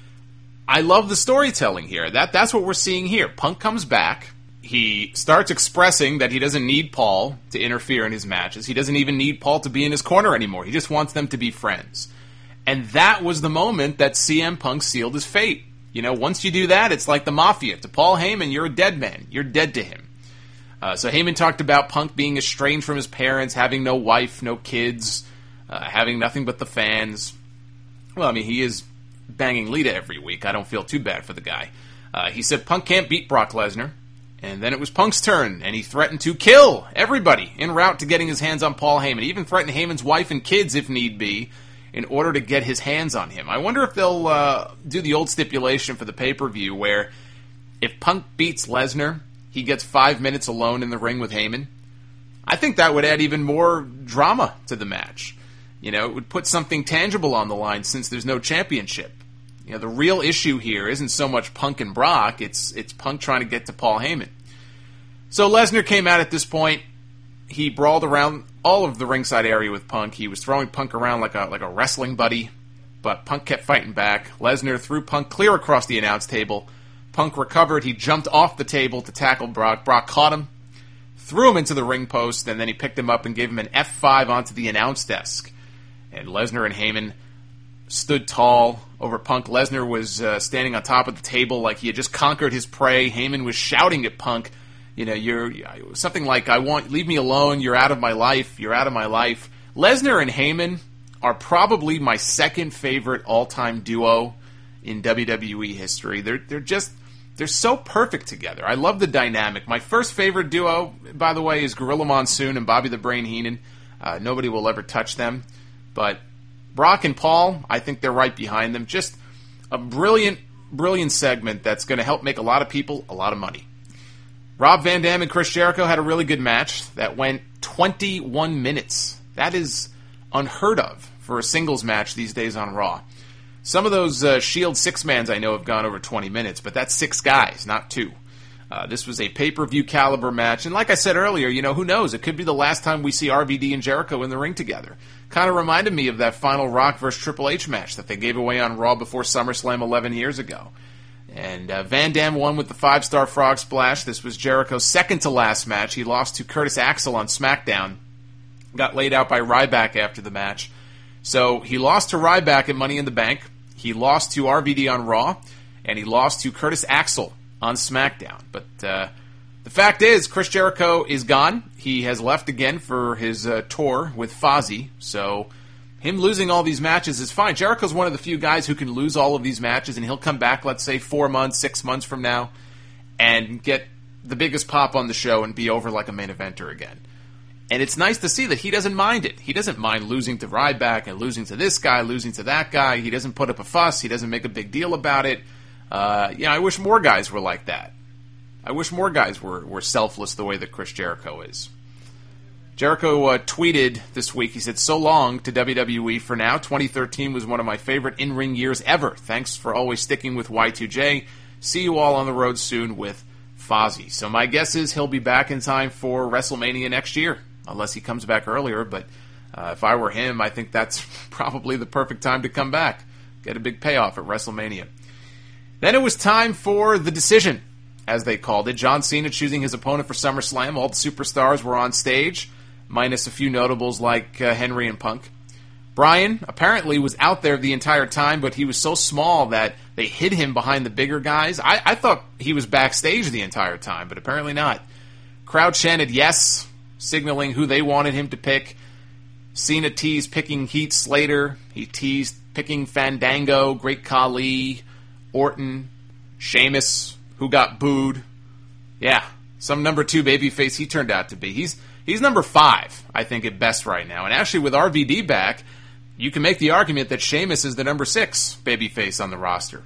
I love the storytelling here. That That's what we're seeing here. Punk comes back. He starts expressing that he doesn't need Paul to interfere in his matches. He doesn't even need Paul to be in his corner anymore. He just wants them to be friends. And that was the moment that C M Punk sealed his fate. You know, once you do that, it's like the Mafia. To Paul Heyman, you're a dead man. You're dead to him. Uh, so Heyman talked about Punk being estranged from his parents, having no wife, no kids, uh, having nothing but the fans. Well, I mean, he is banging Lita every week. I don't feel too bad for the guy. Uh, he said Punk can't beat Brock Lesnar. And then it was Punk's turn, and he threatened to kill everybody en route to getting his hands on Paul Heyman. He even threatened Heyman's wife and kids, if need be, in order to get his hands on him. I wonder if they'll uh, do the old stipulation for the pay-per-view where if Punk beats Lesnar, he gets five minutes alone in the ring with Heyman. I think that would add even more drama to the match. You know, it would put something tangible on the line since there's no championship. You know, the real issue here isn't so much Punk and Brock, it's it's Punk trying to get to Paul Heyman. So Lesnar came out at this point. He brawled around all of the ringside area with Punk. He was throwing Punk around like a like a wrestling buddy, but Punk kept fighting back. Lesnar threw Punk clear across the announce table. Punk recovered. He jumped off the table to tackle Brock. Brock caught him, threw him into the ring post, and then he picked him up and gave him an F five onto the announce desk. And Lesnar and Heyman stood tall over Punk. Lesnar was uh, standing on top of the table like he had just conquered his prey. Heyman was shouting at Punk, you know, you're something like, I want, leave me alone, you're out of my life, you're out of my life. Lesnar and Heyman are probably my second favorite all-time duo in W W E history. They're they're just, they're so perfect together. I love the dynamic. My first favorite duo, by the way, is Gorilla Monsoon and Bobby the Brain Heenan. Uh, nobody will ever touch them. But Brock and Paul, I think they're right behind them. Just a brilliant, brilliant segment that's going to help make a lot of people a lot of money. Rob Van Dam and Chris Jericho had a really good match that went twenty-one minutes. That is unheard of for a singles match these days on Raw. Some of those uh, Shield six-mans I know have gone over twenty minutes, but that's six guys, not two. Uh, this was a pay-per-view caliber match, and like I said earlier, you know, who knows? It could be the last time we see R V D and Jericho in the ring together. Kind of reminded me of that final Rock versus Triple H match that they gave away on Raw before SummerSlam eleven years ago. And uh, Van Dam won with the five-star frog splash. This was Jericho's second-to-last match. He lost to Curtis Axel on SmackDown. Got laid out by Ryback after the match. So he lost to Ryback at Money in the Bank. He lost to R V D on Raw, and he lost to Curtis Axel on SmackDown. But uh, the fact is, Chris Jericho is gone. He has left again for his uh, tour with Fozzy, so him losing all these matches is fine. Jericho's one of the few guys who can lose all of these matches, and he'll come back, let's say, four months, six months from now, and get the biggest pop on the show and be over like a main eventer again. And it's nice to see that he doesn't mind it. He doesn't mind losing to Ryback and losing to this guy, losing to that guy. He doesn't put up a fuss. He doesn't make a big deal about it. Uh, you know, I wish more guys were like that. I wish more guys were, were selfless the way that Chris Jericho is. Jericho uh, tweeted this week, he said, "So long to W W E for now. twenty thirteen was one of my favorite in-ring years ever. Thanks for always sticking with Y two J. See you all on the road soon with Fozzy." So my guess is he'll be back in time for WrestleMania next year, unless he comes back earlier. But uh, if I were him, I think that's probably the perfect time to come back. Get a big payoff at WrestleMania. Then it was time for the decision, as they called it. John Cena choosing his opponent for SummerSlam. All the superstars were on stage, minus a few notables like uh, Henry and Punk. Bryan apparently was out there the entire time, but he was so small that they hid him behind the bigger guys. I, I thought he was backstage the entire time, but apparently not. Crowd chanted yes, signaling who they wanted him to pick. Cena teased picking Heath Slater. He teased picking Fandango, Great Khali, Orton, Sheamus, who got booed. Yeah, some number two babyface he turned out to be. He's he's number five, I think, at best right now. And actually, with R V D back, you can make the argument that Sheamus is the number six babyface on the roster.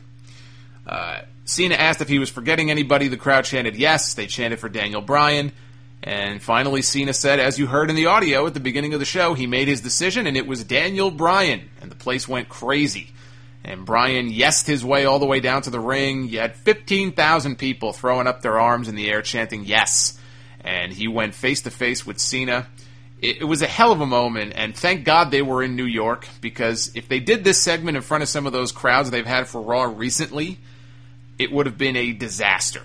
Uh, Cena asked if he was forgetting anybody. The crowd chanted yes. They chanted for Daniel Bryan. And finally, Cena said, as you heard in the audio at the beginning of the show, he made his decision, and it was Daniel Bryan. And the place went crazy. And Bryan yesed his way all the way down to the ring. You had fifteen thousand people throwing up their arms in the air chanting yes. And he went face-to-face with Cena. It, it was a hell of a moment, and thank God they were in New York, because if they did this segment in front of some of those crowds they've had for Raw recently, it would have been a disaster.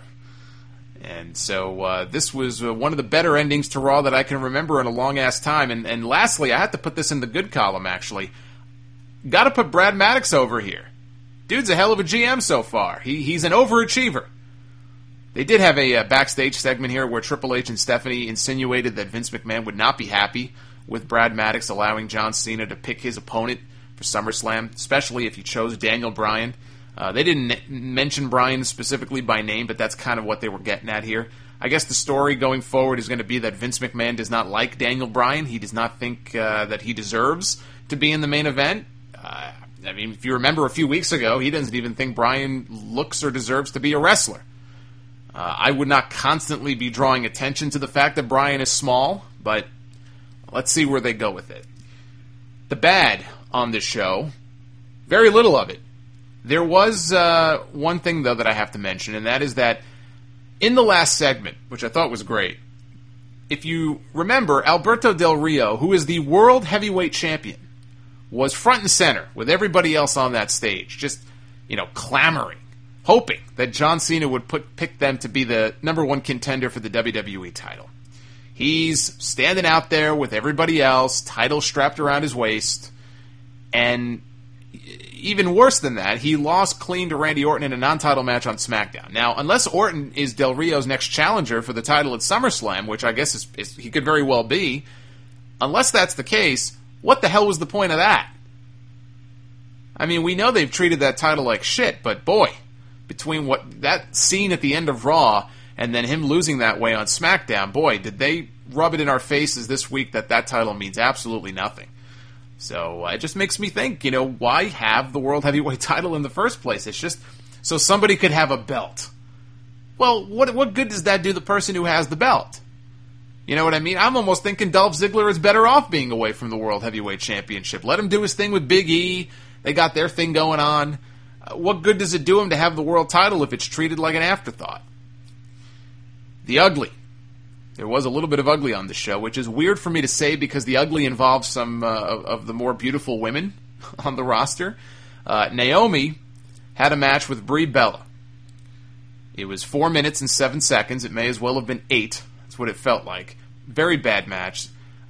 And so uh, this was uh, one of the better endings to Raw that I can remember in a long-ass time. And, and lastly, I had to put this in the good column, actually. Got to put Brad Maddox over here. Dude's a hell of a G M so far. He He's an overachiever. They did have a uh, backstage segment here where Triple H and Stephanie insinuated that Vince McMahon would not be happy with Brad Maddox allowing John Cena to pick his opponent for SummerSlam, especially if he chose Daniel Bryan. Uh, they didn't n- mention Bryan specifically by name, but that's kind of what they were getting at here. I guess the story going forward is going to be that Vince McMahon does not like Daniel Bryan. He does not think uh, that he deserves to be in the main event. Uh, I mean, if you remember a few weeks ago, he doesn't even think Bryan looks or deserves to be a wrestler. Uh, I would not constantly be drawing attention to the fact that Bryan is small, but let's see where they go with it. The bad on this show, very little of it. There was uh, one thing, though, that I have to mention, and that is that in the last segment, which I thought was great, if you remember, Alberto Del Rio, who is the world heavyweight champion, was front and center with everybody else on that stage, just, you know, clamoring, hoping that John Cena would put, pick them to be the number one contender for the W W E title. He's standing out there with everybody else, title strapped around his waist, and even worse than that, he lost clean to Randy Orton in a non-title match on SmackDown. Now, unless Orton is Del Rio's next challenger for the title at SummerSlam, which I guess is, is, he could very well be, unless that's the case, what the hell was the point of that? I mean, we know they've treated that title like shit, but boy, between what that scene at the end of Raw and then him losing that way on SmackDown, boy, did they rub it in our faces this week that that title means absolutely nothing. So uh, it just makes me think, you know, why have the World Heavyweight title in the first place? It's just so somebody could have a belt. Well, what what good does that do the person who has the belt? You know what I mean? I'm almost thinking Dolph Ziggler is better off being away from the World Heavyweight Championship. Let him do his thing with Big E. They got their thing going on. Uh, what good does it do him to have the world title if it's treated like an afterthought? The Ugly. There was a little bit of ugly on the show, which is weird for me to say because the ugly involves some uh, of the more beautiful women on the roster. Uh, Naomi had a match with Brie Bella. It was four minutes and seven seconds. It may as well have been eight. That's what it felt like. Very bad match.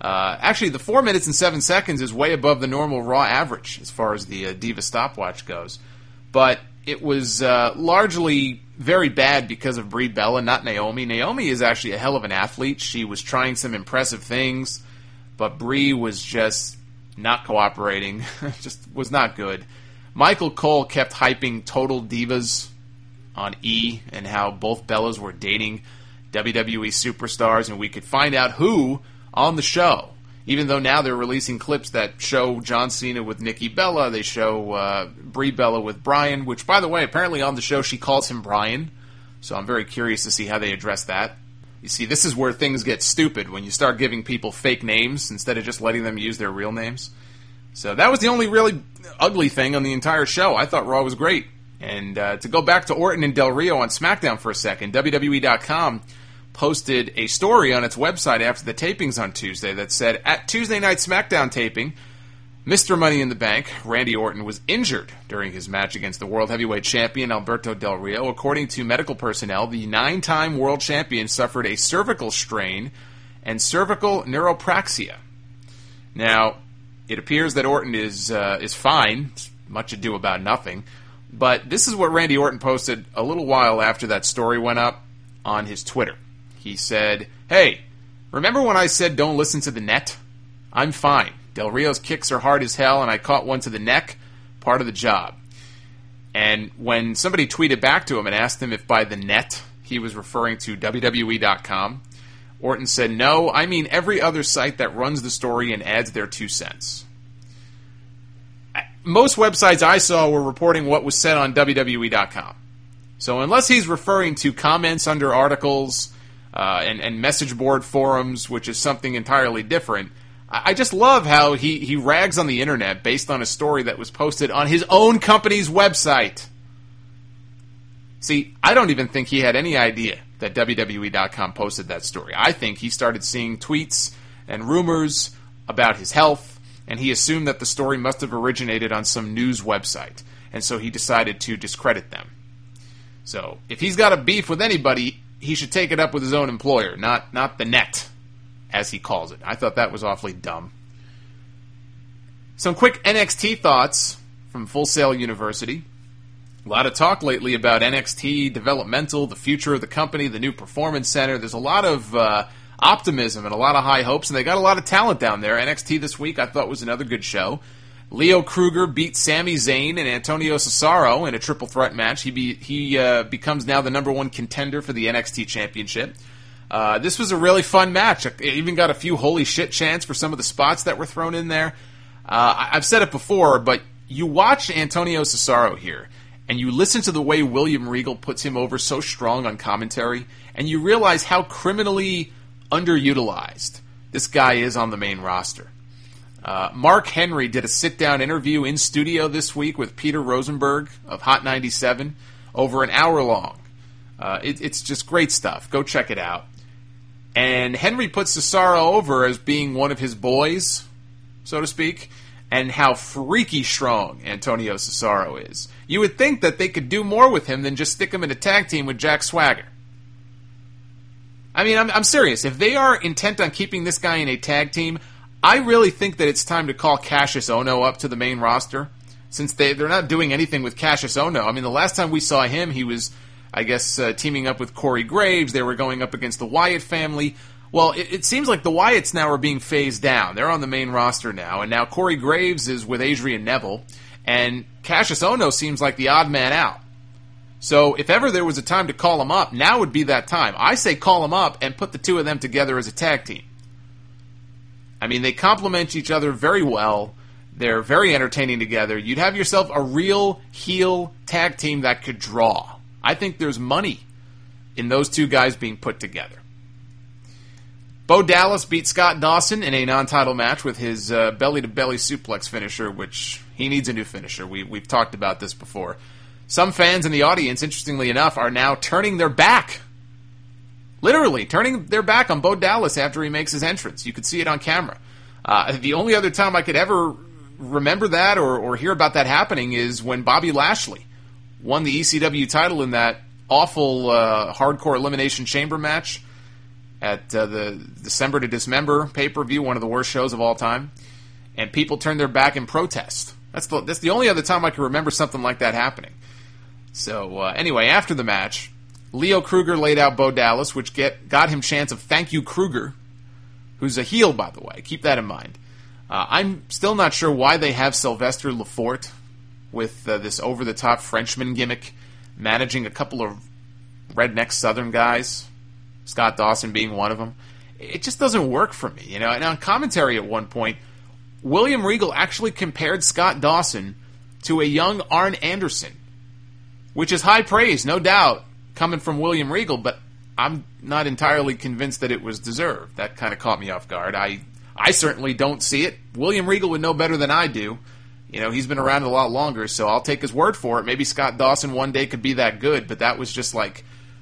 Uh, actually, the four minutes and seven seconds is way above the normal Raw average as far as the uh, Diva stopwatch goes. But it was uh, largely very bad because of Brie Bella, not Naomi. Naomi is actually a hell of an athlete. She was trying some impressive things, but Brie was just not cooperating. Just was not good. Michael Cole kept hyping Total Divas on E and how both Bellas were dating W W E superstars, and we could find out who on the show. Even though now they're releasing clips that show John Cena with Nikki Bella, they show uh, Brie Bella with Brian, which, by the way, apparently on the show she calls him Brian. So I'm very curious to see how they address that. You see, this is where things get stupid, when you start giving people fake names instead of just letting them use their real names. So that was the only really ugly thing on the entire show. I thought Raw was great. And uh, to go back to Orton and Del Rio on SmackDown for a second, W W E dot com posted a story on its website after the tapings on Tuesday that said, at Tuesday Night SmackDown taping, Mister Money in the Bank, Randy Orton, was injured during his match against the World Heavyweight Champion Alberto Del Rio. According to medical personnel, the nine-time World Champion suffered a cervical strain and cervical neuropraxia. Now, it appears that Orton is uh, is fine, much ado about nothing, but this is what Randy Orton posted a little while after that story went up on his Twitter. He said, "Hey, remember when I said don't listen to the net? I'm fine. Del Rio's kicks are hard as hell, and I caught one to the neck. Part of the job." And when somebody tweeted back to him and asked him if by the net he was referring to W W E dot com, Orton said, "No, I mean every other site that runs the story and adds their two cents." Most websites I saw were reporting what was said on W W E dot com. So unless he's referring to comments under articles uh, and, and message board forums, which is something entirely different, I, I just love how he, he rags on the internet based on a story that was posted on his own company's website. See, I don't even think he had any idea that W W E dot com posted that story. I think he started seeing tweets and rumors about his health, and he assumed that the story must have originated on some news website, and so he decided to discredit them. So, if he's got a beef with anybody, he should take it up with his own employer, not not the net, as he calls it. I thought that was awfully dumb. Some quick N X T thoughts from Full Sail University. A lot of talk lately about N X T, developmental, the future of the company, the new performance center. There's a lot of uh, optimism and a lot of high hopes, and they got a lot of talent down there. N X T this week I thought was another good show. Leo Kruger beat Sami Zayn and Antonio Cesaro in a triple threat match. He be, he uh, becomes now the number one contender for the N X T Championship. Uh, this was a really fun match. It even got a few holy shit chants for some of the spots that were thrown in there. Uh, I've said it before, but you watch Antonio Cesaro here, and you listen to the way William Regal puts him over so strong on commentary, and you realize how criminally underutilized this guy is on the main roster. Uh, Mark Henry did a sit-down interview in studio this week with Peter Rosenberg of Hot ninety-seven, over an hour long. Uh, it, it's just great stuff. Go check it out. And Henry puts Cesaro over as being one of his boys, so to speak, and how freaky strong Antonio Cesaro is. You would think that they could do more with him than just stick him in a tag team with Jack Swagger. I mean, I'm, I'm serious. If they are intent on keeping this guy in a tag team, I really think that it's time to call Cassius Ohno up to the main roster, since they, they're not doing anything with Cassius Ohno. I mean, the last time we saw him, he was, I guess, uh, teaming up with Corey Graves. They were going up against the Wyatt family. Well, it, it seems like the Wyatts now are being phased down. They're on the main roster now, and now Corey Graves is with Adrian Neville, and Cassius Ohno seems like the odd man out. So if ever there was a time to call him up, now would be that time. I say call him up and put the two of them together as a tag team. I mean, they complement each other very well. They're very entertaining together. You'd have yourself a real heel tag team that could draw. I think there's money in those two guys being put together. Bo Dallas beat Scott Dawson in a non-title match with his uh, belly-to-belly suplex finisher, which he needs a new finisher. We, we've talked about this before. Some fans in the audience, interestingly enough, are now turning their back. Literally, turning their back on Bo Dallas after he makes his entrance. You could see it on camera. Uh, the only other time I could ever remember that or, or hear about that happening is when Bobby Lashley won the E C W title in that awful uh, hardcore elimination chamber match. at uh, the December to Dismember pay-per-view, one of the worst shows of all time, and people turned their back in protest. That's the, that's the only other time I can remember something like that happening. So, uh, anyway, after the match, Leo Kruger laid out Bo Dallas, which get, got him chance of Thank You Kruger, who's a heel, by the way. Keep that in mind. Uh, I'm still not sure why they have Sylvester Lefort with uh, this over-the-top Frenchman gimmick, managing a couple of redneck Southern guys, Scott Dawson being one of them. It just doesn't work for me, you know. And on commentary at one point, William Regal actually compared Scott Dawson to a young Arn Anderson, which is high praise, no doubt, coming from William Regal, but I'm not entirely convinced that it was deserved. That kind of caught me off guard. I I certainly don't see it. William Regal would know better than I do. You know, he's been around a lot longer, so I'll take his word for it. Maybe Scott Dawson one day could be that good, but that was just like,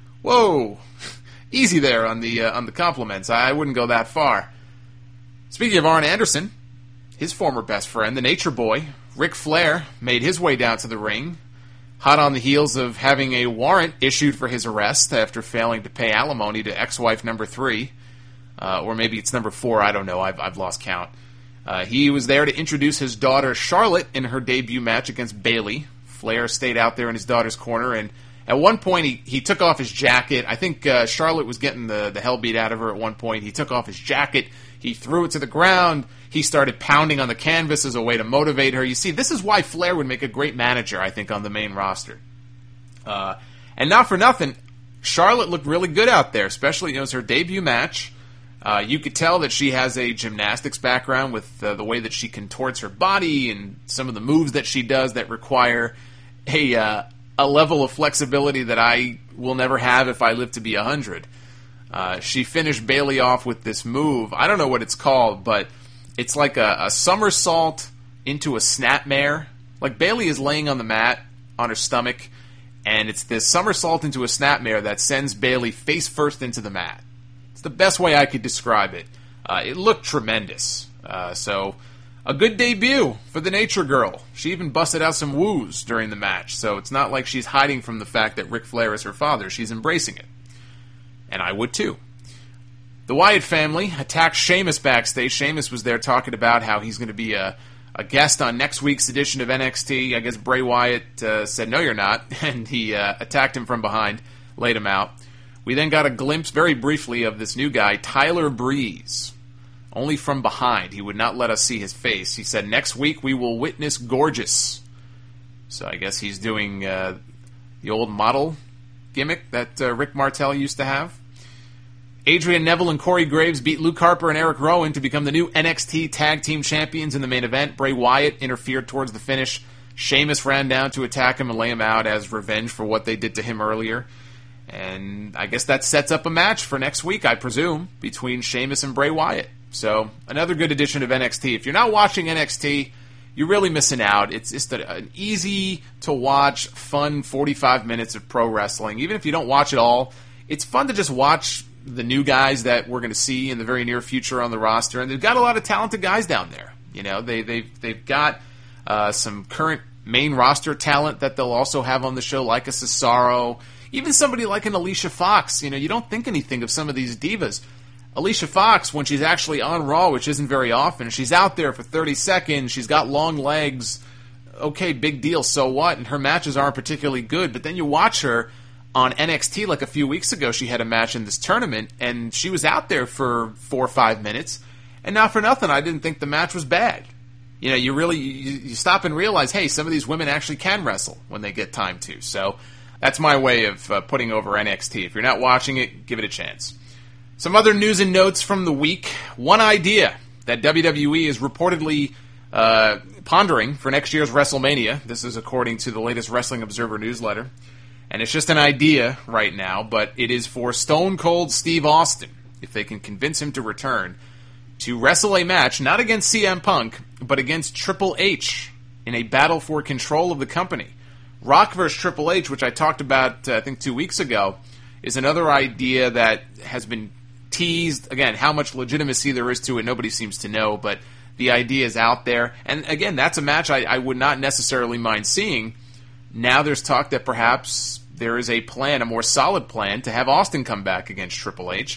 whoa, easy there on the uh, on the compliments. I wouldn't go that far. Speaking of Arn Anderson, his former best friend, the Nature Boy, Ric Flair, made his way down to the ring, hot on the heels of having a warrant issued for his arrest after failing to pay alimony to ex-wife number three. Uh, or maybe it's number four, I don't know, I've, I've lost count. Uh, he was there to introduce his daughter Charlotte in her debut match against Bayley. Flair stayed out there in his daughter's corner, and at one point he, he took off his jacket. I think uh, Charlotte was getting the, the hell beat out of her at one point. He took off his jacket, he threw it to the ground, he started pounding on the canvas as a way to motivate her. You see, this is why Flair would make a great manager, I think, on the main roster. Uh, and not for nothing, Charlotte looked really good out there, especially, you know, it was her debut match. Uh, you could tell that she has a gymnastics background with uh, the way that she contorts her body and some of the moves that she does that require a uh, a level of flexibility that I will never have if I live to be one hundred. Uh, she finished Bayley off with this move. I don't know what it's called, but it's like a, a somersault into a snapmare. Like Bayley is laying on the mat on her stomach, and it's this somersault into a snapmare that sends Bayley face first into the mat. The best way I could describe it. Uh, it looked tremendous. Uh, so, a good debut for the Nature Girl. She even busted out some woos during the match, so it's not like she's hiding from the fact that Ric Flair is her father. She's embracing it. And I would too. The Wyatt family attacked Sheamus backstage. Sheamus was there talking about how he's going to be a, a guest on next week's edition of N X T. I guess Bray Wyatt uh, said, no, you're not, and he uh, attacked him from behind, laid him out. We then got a glimpse, very briefly, of this new guy, Tyler Breeze. Only from behind. He would not let us see his face. He said, next week we will witness Gorgeous. So I guess he's doing uh, the old model gimmick that uh, Rick Martel used to have. Adrian Neville and Corey Graves beat Luke Harper and Eric Rowan to become the new N X T Tag Team Champions in the main event. Bray Wyatt interfered towards the finish. Sheamus ran down to attack him and lay him out as revenge for what they did to him earlier. And I guess that sets up a match for next week, I presume, between Sheamus and Bray Wyatt. So, another good edition of N X T. If you're not watching N X T, you're really missing out. It's just a, an easy-to-watch, fun forty-five minutes of pro wrestling. Even if you don't watch it all, it's fun to just watch the new guys that we're going to see in the very near future on the roster. And they've got a lot of talented guys down there. You know, they, they've, they've got uh, some current main roster talent that they'll also have on the show, like a Cesaro. Even somebody like an Alicia Fox, you know, you don't think anything of some of these divas. Alicia Fox, when she's actually on Raw, which isn't very often, she's out there for thirty seconds, she's got long legs, okay, big deal, so what? And her matches aren't particularly good, but then you watch her on N X T like a few weeks ago, she had a match in this tournament, and she was out there for four or five minutes, and not for nothing, I didn't think the match was bad. You know, you really, you, you stop and realize, hey, some of these women actually can wrestle when they get time to, so that's my way of uh, putting over N X T. If you're not watching it, give it a chance. Some other news and notes from the week. One idea that W W E is reportedly uh, pondering for next year's WrestleMania. This is according to the latest Wrestling Observer newsletter. And it's just an idea right now, but it is for Stone Cold Steve Austin, if they can convince him to return, to wrestle a match, not against C M Punk, but against Triple H in a battle for control of the company. Rock versus Triple H, which I talked about, uh, I think, two weeks ago, is another idea that has been teased. Again, how much legitimacy there is to it, nobody seems to know, but the idea is out there. And again, that's a match I, I would not necessarily mind seeing. Now there's talk that perhaps there is a plan, a more solid plan, to have Austin come back against Triple H.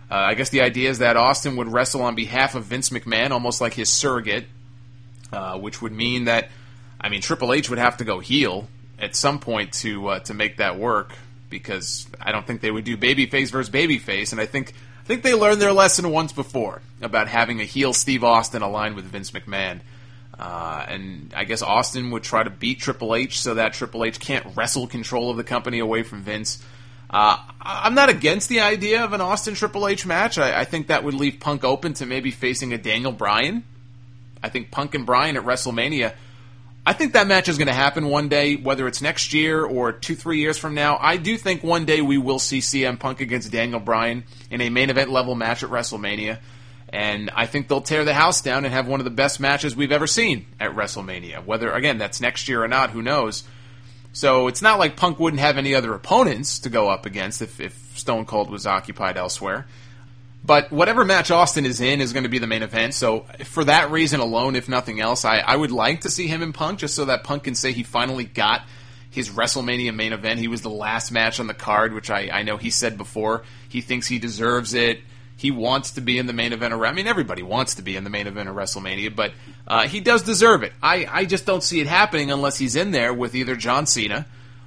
Uh, I guess the idea is that Austin would wrestle on behalf of Vince McMahon, almost like his surrogate, uh, which would mean that, I mean, Triple H would have to go heel at some point to uh, to make that work, because I don't think they would do babyface versus babyface, and I think I think they learned their lesson once before about having a heel Steve Austin aligned with Vince McMahon. Uh, and I guess Austin would try to beat Triple H so that Triple H can't wrestle control of the company away from Vince. Uh, I'm not against the idea of an Austin Triple H match. I, I think that would leave Punk open to maybe facing a Daniel Bryan. I think Punk and Bryan at WrestleMania, I think that match is going to happen one day, whether it's next year or two, three years from now. I do think one day we will see C M Punk against Daniel Bryan in a main event level match at WrestleMania. And I think they'll tear the house down and have one of the best matches we've ever seen at WrestleMania. Whether, again, that's next year or not, who knows. So it's not like Punk wouldn't have any other opponents to go up against if, if Stone Cold was occupied elsewhere. But whatever match Austin is in is going to be the main event. So for that reason alone, if nothing else, I, I would like to see him in Punk, just so that Punk can say he finally got his WrestleMania main event. He was the last match on the card, which I, I know he said before. He thinks he deserves it. He wants to be in the main event of, I mean, everybody wants to be in the main event of WrestleMania, but uh, he does deserve it. I, I just don't see it happening unless he's in there with either John Cena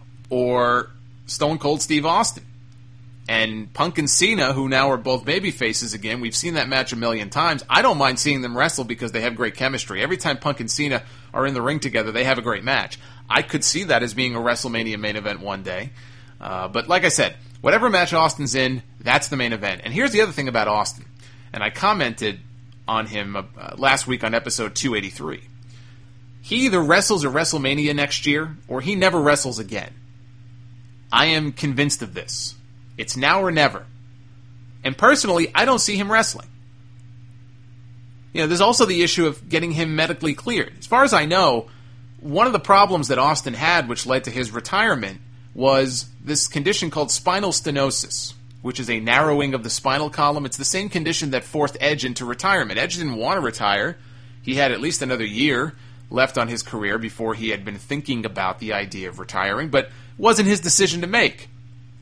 or Stone Cold Steve Austin. And Punk and Cena, who now are both baby faces again, we've seen that match a million times. I don't mind seeing them wrestle because they have great chemistry. Every time Punk and Cena are in the ring together, they have a great match. I could see that as being a WrestleMania main event one day. Uh, but like I said, whatever match Austin's in, that's the main event. And here's the other thing about Austin, and I commented on him uh, last week on episode two eighty-three. He either wrestles at WrestleMania next year, or he never wrestles again. I am convinced of this. It's now or never. And personally, I don't see him wrestling. You know, there's also the issue of getting him medically cleared. As far as I know, one of the problems that Austin had, which led to his retirement, was this condition called spinal stenosis, which is a narrowing of the spinal column. It's the same condition that forced Edge into retirement. Edge didn't want to retire. He had at least another year left on his career before he had been thinking about the idea of retiring, but it wasn't his decision to make.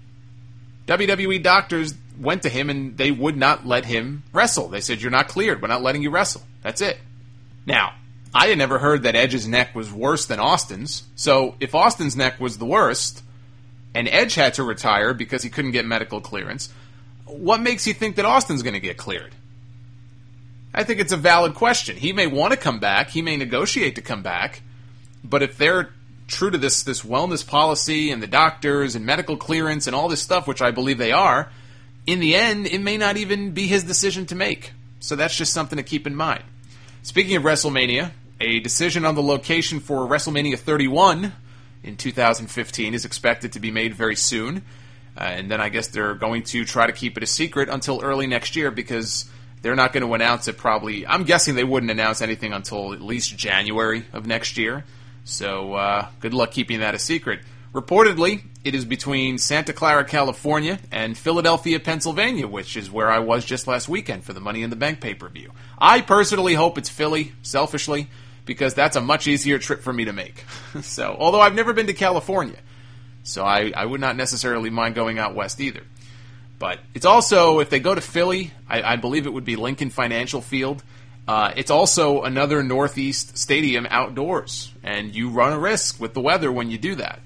W W E doctors went to him and they would not let him wrestle. They said, "You're not cleared. We're not letting you wrestle." That's it. Now, I had never heard that Edge's neck was worse than Austin's, so if Austin's neck was the worst, and Edge had to retire because he couldn't get medical clearance, what makes you think that Austin's going to get cleared? I think it's a valid question. He may want to come back. He may negotiate to come back. But if they're true to this, this wellness policy and the doctors and medical clearance and all this stuff, which I believe they are, in the end, it may not even be his decision to make. So that's just something to keep in mind. Speaking of WrestleMania, a decision on the location for WrestleMania thirty-one in two thousand fifteen is expected to be made very soon. Uh, and then I guess they're going to try to keep it a secret until early next year because they're not going to announce it probably. I'm guessing they wouldn't announce anything until at least January of next year. So uh, good luck keeping that a secret. Reportedly, it is between Santa Clara, California and Philadelphia, Pennsylvania, which is where I was just last weekend for the Money in the Bank pay-per-view. I personally hope it's Philly, selfishly, because that's a much easier trip for me to make. So, although I've never been to California, so I, I would not necessarily mind going out west either. But it's also, if they go to Philly, I, I believe it would be Lincoln Financial Field. Uh, it's also another Northeast stadium outdoors, and you run a risk with the weather when you do that.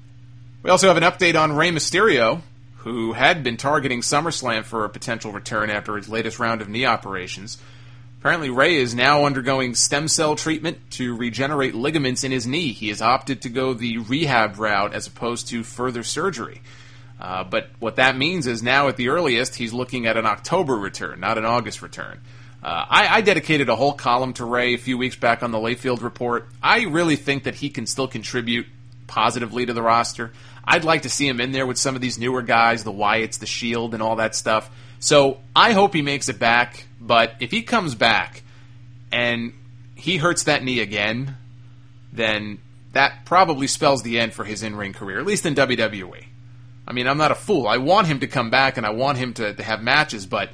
We also have an update on Rey Mysterio, who had been targeting SummerSlam for a potential return after his latest round of knee operations. Apparently, Rey is now undergoing stem cell treatment to regenerate ligaments in his knee. He has opted to go the rehab route as opposed to further surgery. Uh, but what that means is now at the earliest, he's looking at an October return, not an August return. Uh, I, I dedicated a whole column to Rey a few weeks back on the Layfield Report. I really think that he can still contribute positively to the roster. I'd like to see him in there with some of these newer guys, the Wyatts, the Shield, and all that stuff. So I hope he makes it back, but if he comes back and he hurts that knee again, then that probably spells the end for his in-ring career, at least in W W E. I mean, I'm not a fool. I want him to come back and I want him to, to have matches, but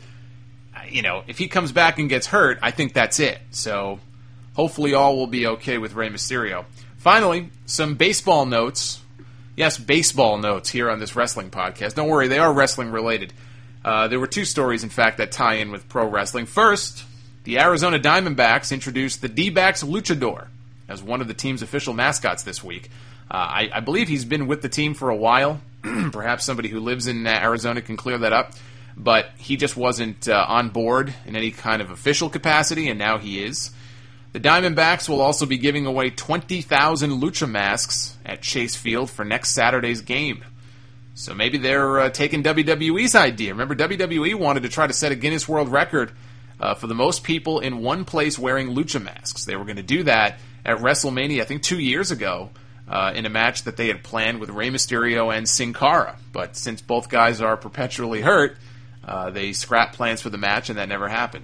you know, if he comes back and gets hurt, I think that's it. So hopefully all will be okay with Rey Mysterio. Finally, some baseball notes. Yes, baseball notes here on this wrestling podcast. Don't worry, they are wrestling related. Uh, there were two stories, in fact, that tie in with pro wrestling. First, the Arizona Diamondbacks introduced the D-backs Luchador as one of the team's official mascots this week. Uh, I, I believe he's been with the team for a while. Perhaps somebody who lives in uh, Arizona can clear that up. But he just wasn't uh, on board in any kind of official capacity, and now he is. The Diamondbacks will also be giving away twenty thousand Lucha masks at Chase Field for next Saturday's game. So maybe they're uh, taking W W E's idea. Remember, W W E wanted to try to set a Guinness World Record uh, for the most people in one place wearing Lucha masks. They were going to do that at WrestleMania, I think two years ago, uh, in a match that they had planned with Rey Mysterio and Sin Cara. But since both guys are perpetually hurt, uh, they scrapped plans for the match, and that never happened.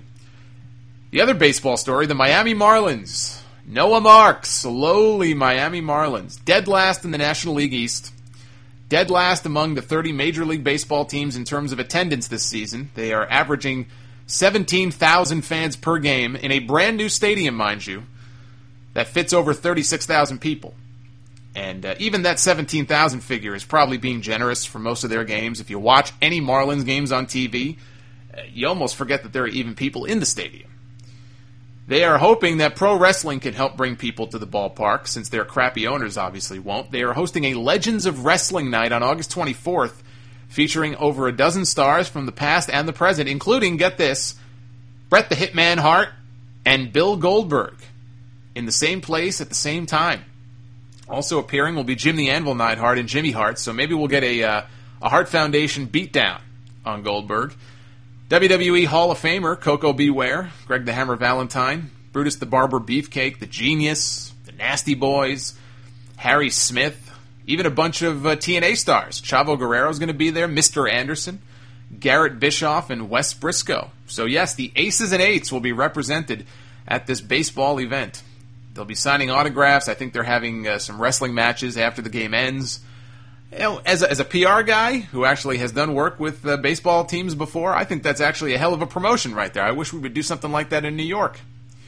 The other baseball story, the Miami Marlins. Noah Marks, lowly Miami Marlins, dead last in the National League East. Dead last among the thirty Major League Baseball teams in terms of attendance this season. They are averaging seventeen thousand fans per game in a brand new stadium, mind you, that fits over thirty-six thousand people. And uh, even that seventeen thousand figure is probably being generous for most of their games. If you watch any Marlins games on T V, uh, you almost forget that there are even people in the stadium. They are hoping that pro wrestling can help bring people to the ballpark, since their crappy owners obviously won't. They are hosting a Legends of Wrestling night on August twenty-fourth, featuring over a dozen stars from the past and the present, including, get this, Bret the Hitman Hart and Bill Goldberg, in the same place at the same time. Also appearing will be Jim the Anvil Neidhart and Jimmy Hart, so maybe we'll get a, uh, a Hart Foundation beatdown on Goldberg. W W E Hall of Famer Coco Beware, Greg the Hammer Valentine, Brutus the Barber Beefcake, The Genius, The Nasty Boys, Harry Smith, even a bunch of uh, T N A stars. Chavo Guerrero's going to be there, Mister Anderson, Garrett Bischoff, and Wes Briscoe. So yes, the Aces and Eights will be represented at this baseball event. They'll be signing autographs. I think they're having uh, some wrestling matches after the game ends. You know, as a, as a P R guy who actually has done work with uh, baseball teams before, I think that's actually a hell of a promotion right there. I wish we would do something like that in New York.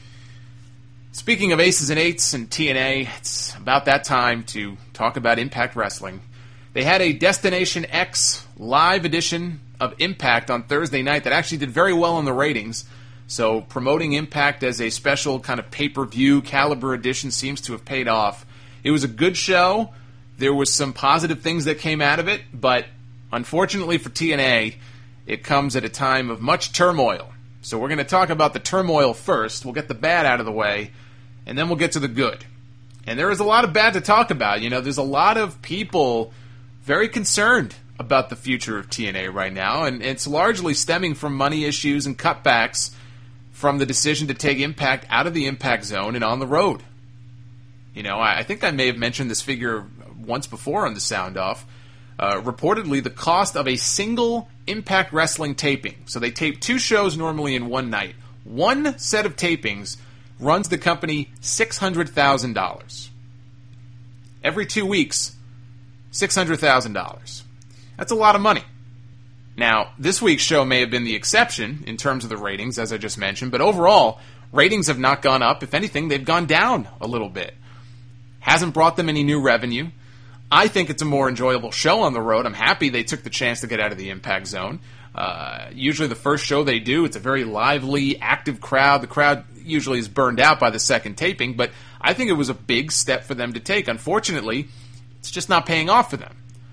Speaking of Aces and Eights and T N A, it's about that time to talk about Impact Wrestling. They had a Destination X live edition of Impact on Thursday night that actually did very well in the ratings. So promoting Impact as a special kind of pay-per-view caliber edition seems to have paid off. It was a good show. There was some positive things that came out of it, but unfortunately for T N A, it comes at a time of much turmoil. So we're going to talk about the turmoil first. We'll get the bad out of the way, and then we'll get to the good. And there is a lot of bad to talk about. You know, there's a lot of people very concerned about the future of T N A right now, and it's largely stemming from money issues and cutbacks from the decision to take Impact out of the Impact Zone and on the road. You know, I think I may have mentioned this figure once before on the Sound Off. Uh, reportedly, the cost of a single Impact Wrestling taping, so they tape two shows normally in one night, one set of tapings runs the company six hundred thousand dollars. Every two weeks, six hundred thousand dollars. That's a lot of money. Now, this week's show may have been the exception in terms of the ratings, as I just mentioned, but overall, ratings have not gone up. If anything, they've gone down a little bit. Hasn't brought them any new revenue. I think it's a more enjoyable show on the road. I'm happy they took the chance to get out of the Impact Zone. Uh, usually the first show they do, it's a very lively, active crowd. The crowd usually is burned out by the second taping, but I think it was a big step for them to take. Unfortunately, it's just not paying off for them.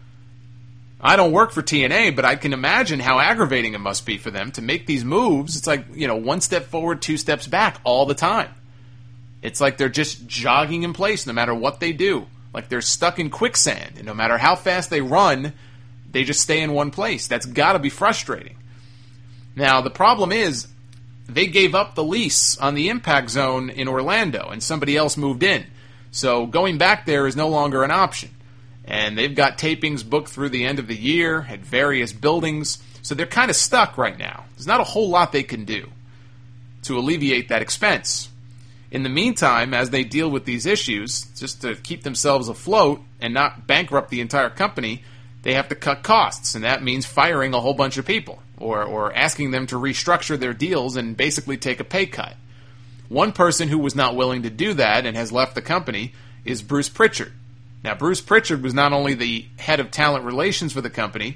I don't work for T N A, but I can imagine how aggravating it must be for them to make these moves. It's like, you know, one step forward, two steps back all the time. It's like they're just jogging in place no matter what they do. Like they're stuck in quicksand, and no matter how fast they run, they just stay in one place. That's got to be frustrating. Now, the problem is, they gave up the lease on the Impact Zone in Orlando, and somebody else moved in. So going back there is no longer an option. And they've got tapings booked through the end of the year at various buildings, so they're kind of stuck right now. There's not a whole lot they can do to alleviate that expense. In the meantime, as they deal with these issues, just to keep themselves afloat and not bankrupt the entire company, they have to cut costs, and that means firing a whole bunch of people, or, or asking them to restructure their deals and basically take a pay cut. One person who was not willing to do that and has left the company is Bruce Pritchard. Now, Bruce Pritchard was not only the head of talent relations for the company,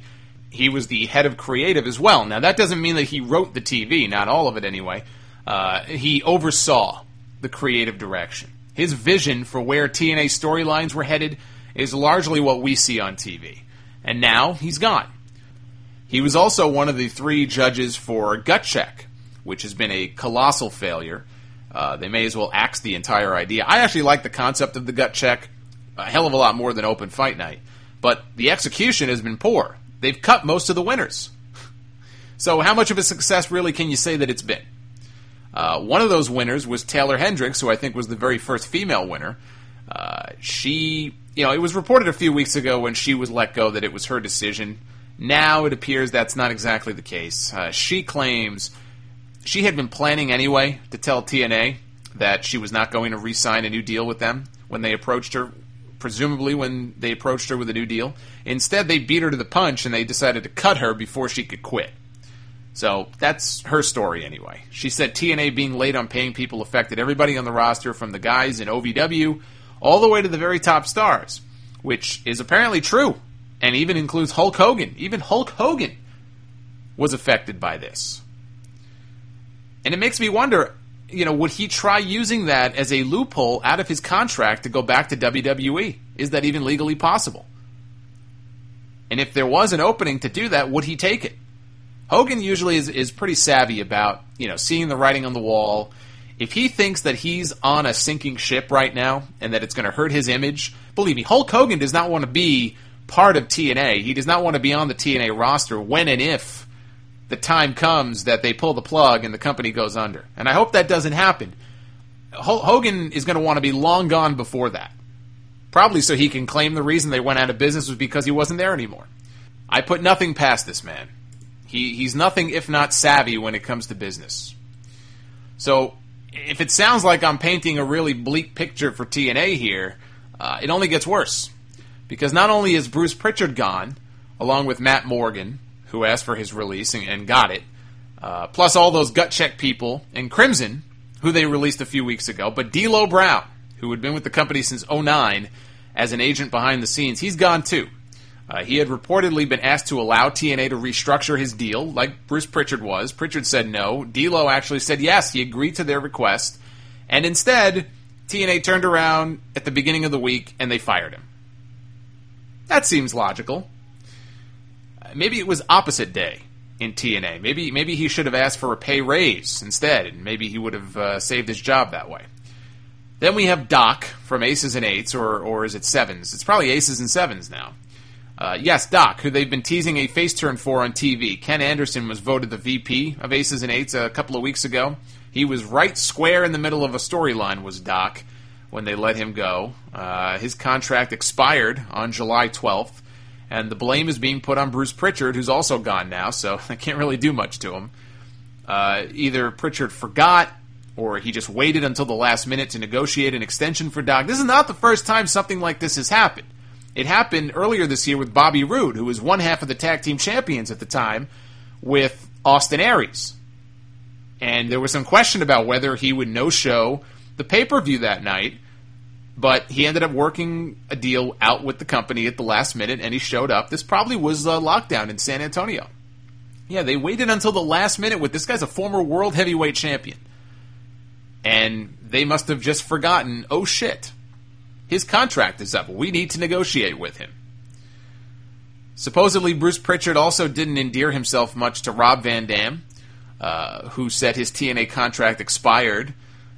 he was the head of creative as well. Now, that doesn't mean that he wrote the T V, not all of it anyway. Uh, he oversaw the creative direction. His vision for where T N A storylines were headed is largely what we see on T V. And now he's gone. He was also one of the three judges for Gut Check, which has been a colossal failure. Uh, they may as well axe the entire idea. I actually like the concept of the Gut Check a hell of a lot more than Open Fight Night. But the execution has been poor. They've cut most of the winners. So how much of a success really can you say that it's been? Uh, one of those winners was Taylor Hendricks, who I think was the very first female winner. Uh, she, you know, it was reported a few weeks ago when she was let go that it was her decision. Now it appears that's not exactly the case. Uh, she claims she had been planning anyway to tell T N A that she was not going to re-sign a new deal with them when they approached her, presumably when they approached her with a new deal. Instead, they beat her to the punch and they decided to cut her before she could quit. So that's her story anyway. She said T N A being late on paying people affected everybody on the roster, from the guys in O V W all the way to the very top stars, which is apparently true, and even includes Hulk Hogan. Even Hulk Hogan was affected by this. And it makes me wonder, you know, would he try using that as a loophole out of his contract to go back to W W E? Is that even legally possible? And if there was an opening to do that, would he take it? Hogan usually is, is pretty savvy about, you know, seeing the writing on the wall. If he thinks that he's on a sinking ship right now and that it's going to hurt his image, believe me, Hulk Hogan does not want to be part of T N A. He does not want to be on the T N A roster when and if the time comes that they pull the plug and the company goes under. And I hope that doesn't happen. Hulk Hogan is going to want to be long gone before that. Probably so he can claim the reason they went out of business was because he wasn't there anymore. I put nothing past this man. He He's nothing if not savvy when it comes to business. So, if it sounds like I'm painting a really bleak picture for T N A here, uh, it only gets worse. Because not only is Bruce Pritchard gone, along with Matt Morgan, who asked for his release and, and got it, uh, plus all those Gut Check people, and Crimson, who they released a few weeks ago, but D'Lo Brown, who had been with the company since oh nine as an agent behind the scenes, he's gone too. Uh, he had reportedly been asked to allow T N A to restructure his deal, like Bruce Pritchard was. Pritchard said no. D'Lo actually said yes, he agreed to their request. And instead, T N A turned around at the beginning of the week and they fired him. That seems logical. Uh, maybe it was opposite day in T N A. Maybe maybe he should have asked for a pay raise instead, and maybe he would have uh, saved his job that way. Then we have Doc from Aces and Eights, or or is it Sevens? It's probably Aces and Sevens now. Uh, yes, Doc, who they've been teasing a face turn for on T V. Ken Anderson was voted the V P of Aces and Eights a couple of weeks ago. He was right square in the middle of a storyline, was Doc, when they let him go. Uh, his contract expired on July twelfth, and the blame is being put on Bruce Pritchard, who's also gone now, so I can't really do much to him. Uh, either Pritchard forgot, or he just waited until the last minute to negotiate an extension for Doc. This is not the first time something like this has happened. It happened earlier this year with Bobby Roode, who was one half of the tag team champions at the time, with Austin Aries. And there was some question about whether he would no-show the pay-per-view that night, but he ended up working a deal out with the company at the last minute, and he showed up. This probably was a lockdown in San Antonio. Yeah, they waited until the last minute with this guy's a former world heavyweight champion. And they must have just forgotten, oh shit, his contract is up. We need to negotiate with him. Supposedly, Bruce Pritchard also didn't endear himself much to Rob Van Dam, uh, who said his T N A contract expired,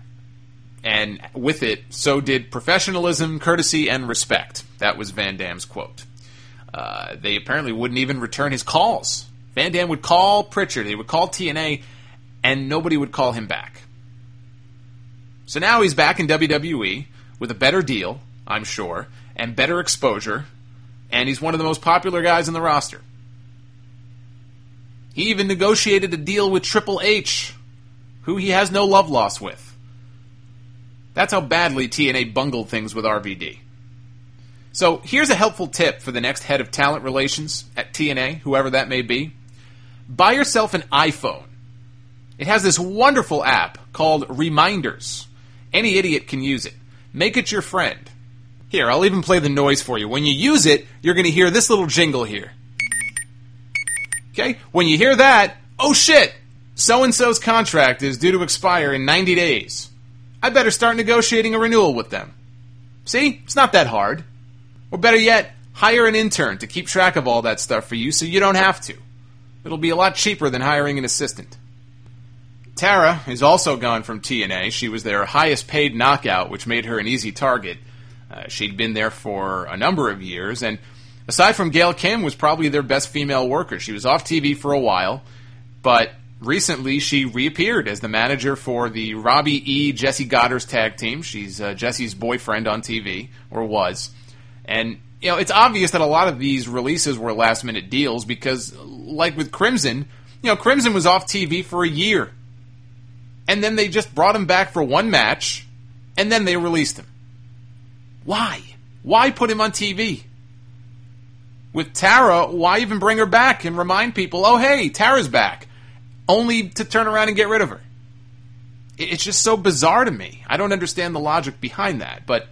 and with it, so did professionalism, courtesy, and respect. That was Van Dam's quote. Uh, they apparently wouldn't even return his calls. Van Dam would call Pritchard, he would call T N A, and nobody would call him back. So now he's back in W W E with a better deal, I'm sure, and better exposure, and he's one of the most popular guys on the roster. He even negotiated a deal with Triple H, who he has no love lost with. That's how badly T N A bungled things with R V D. So here's a helpful tip for the next head of talent relations at T N A, whoever that may be. Buy yourself an iPhone. It has this wonderful app called Reminders. Any idiot can use it. Make it your friend. Here, I'll even play the noise for you. When you use it, you're going to hear this little jingle here. Okay? When you hear that, oh shit, so-and-so's contract is due to expire in ninety days. I better start negotiating a renewal with them. See? It's not that hard. Or better yet, hire an intern to keep track of all that stuff for you so you don't have to. It'll be a lot cheaper than hiring an assistant. Tara is also gone from T N A. She was their highest paid knockout, which made her an easy target. Uh, she'd been there for a number of years, and aside from Gail Kim, was probably their best female worker. She was off T V for a while, but recently she reappeared as the manager for the Robbie E. Jesse Goddard's tag team. She's uh, Jesse's boyfriend on T V, or was. And, you know, it's obvious that a lot of these releases were last-minute deals because, like with Crimson, you know, Crimson was off T V for a year. And then they just brought him back for one match, and then they released him. Why? Why put him on T V? With Tara, why even bring her back and remind people, oh, hey, Tara's back, only to turn around and get rid of her? It's just so bizarre to me. I don't understand the logic behind that, but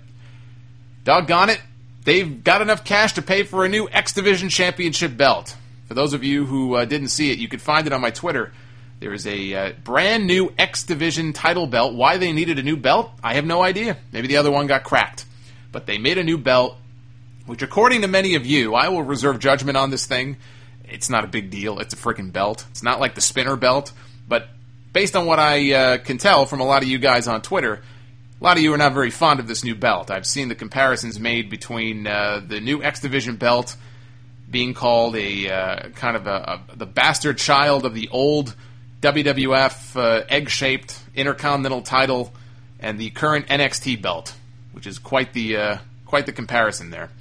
doggone it, they've got enough cash to pay for a new X Division Championship belt. For those of you who uh, didn't see it, you could find it on my Twitter. There is a uh, brand new X Division title belt. Why they needed a new belt, I have no idea. Maybe the other one got cracked. But they made a new belt, which according to many of you, I will reserve judgment on this thing. It's not a big deal. It's a freaking belt. It's not like the spinner belt. But based on what I uh, can tell from a lot of you guys on Twitter, a lot of you are not very fond of this new belt. I've seen the comparisons made between uh, the new X Division belt being called a uh, kind of a, a the bastard child of the old W W F uh, egg-shaped Intercontinental title and the current N X T belt, which is quite the uh, quite the comparison there.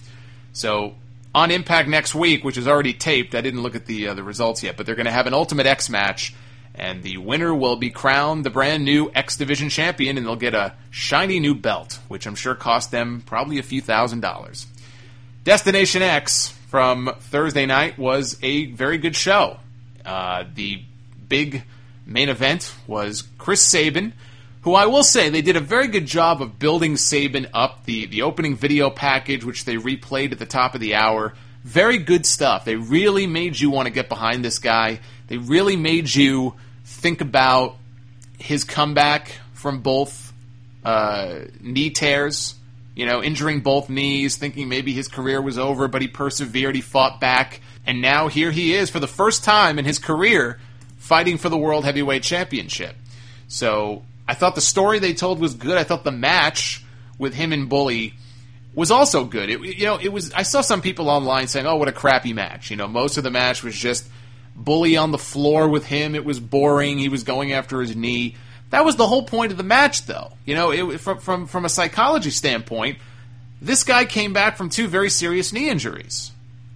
So on Impact next week, which is already taped, I didn't look at the uh, the results yet, but they're going to have an Ultimate X match, and the winner will be crowned the brand new X Division champion, and they'll get a shiny new belt, which I'm sure cost them probably a few thousand dollars. Destination X from Thursday night was a very good show. Uh, the big main event was Chris Sabin, who I will say they did a very good job of building Sabin up. The, the opening video package, which they replayed at the top of the hour, very good stuff. They really made you want to get behind this guy. They really made you think about his comeback from both uh, knee tears, you know, injuring both knees, thinking maybe his career was over, but he persevered, he fought back, and now here he is for the first time in his career fighting for the World Heavyweight Championship. So I thought the story they told was good. I thought the match with him and Bully was also good. It, you know, it was. I saw some people online saying, "Oh, what a crappy match." You know, most of the match was just Bully on the floor with him. It was boring. He was going after his knee. That was the whole point of the match, though. You know, it, from from from a psychology standpoint, this guy came back from two very serious knee injuries,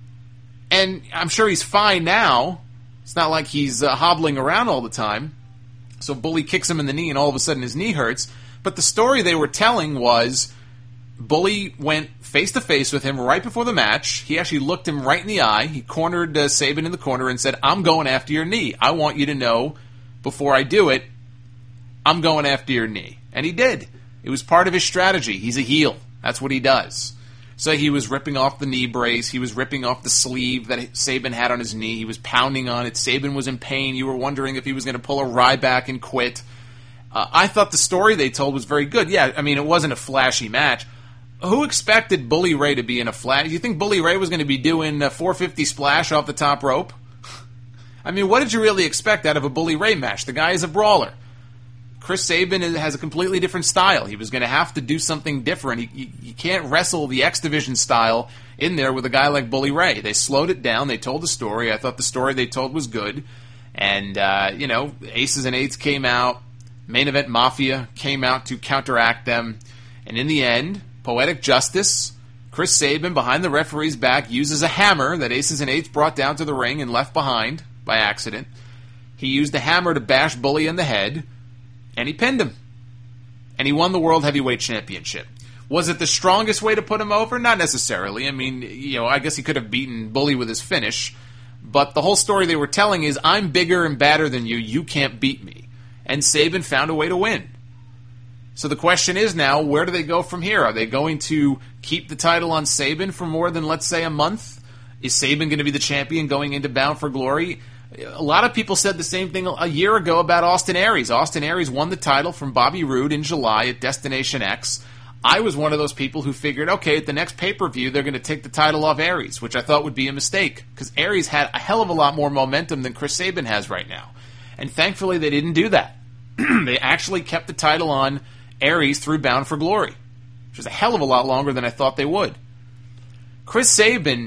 and I'm sure he's fine now. It's not like he's uh, hobbling around all the time. So Bully kicks him in the knee, and all of a sudden his knee hurts. But the story they were telling was Bully went face-to-face with him right before the match. He actually looked him right in the eye. He cornered uh, Sabin in the corner and said, "I'm going after your knee. I want you to know before I do it, I'm going after your knee." And he did. It was part of his strategy. He's a heel. That's what he does. So he was ripping off the knee brace. He was ripping off the sleeve that Sabin had on his knee. He was pounding on it. Sabin was in pain. You were wondering if he was going to pull a Ryback and quit. Uh, I thought the story they told was very good. Yeah, I mean, it wasn't a flashy match. Who expected Bully Ray to be in a flash? You think Bully Ray was going to be doing a four fifty splash off the top rope? I mean, what did you really expect out of a Bully Ray match? The guy is a brawler. Chris Sabin has a completely different style. He was going to have to do something different. He, you, you can't wrestle the X Division style in there with a guy like Bully Ray. They slowed it down. They told the story. I thought the story they told was good. And, uh, you know, Aces and Eights came out. Main Event Mafia came out to counteract them. And in the end, Poetic Justice, Chris Sabin behind the referee's back, uses a hammer that Aces and Eights brought down to the ring and left behind by accident. He used the hammer to bash Bully in the head. And he pinned him. And he won the World Heavyweight Championship. Was it the strongest way to put him over? Not necessarily. I mean, you know, I guess he could have beaten Bully with his finish. But the whole story they were telling is, I'm bigger and badder than you. You can't beat me. And Sabin found a way to win. So the question is now, where do they go from here? Are they going to keep the title on Sabin for more than, let's say, a month? Is Sabin going to be the champion going into Bound for Glory? A lot of people said the same thing a year ago about Austin Aries. Austin Aries won the title from Bobby Roode in July at Destination X. I was one of those people who figured, okay, at the next pay-per-view, they're going to take the title off Aries, which I thought would be a mistake, because Aries had a hell of a lot more momentum than Chris Sabin has right now. And thankfully, they didn't do that. They actually kept the title on Aries through Bound for Glory, which was a hell of a lot longer than I thought they would. Chris Sabin,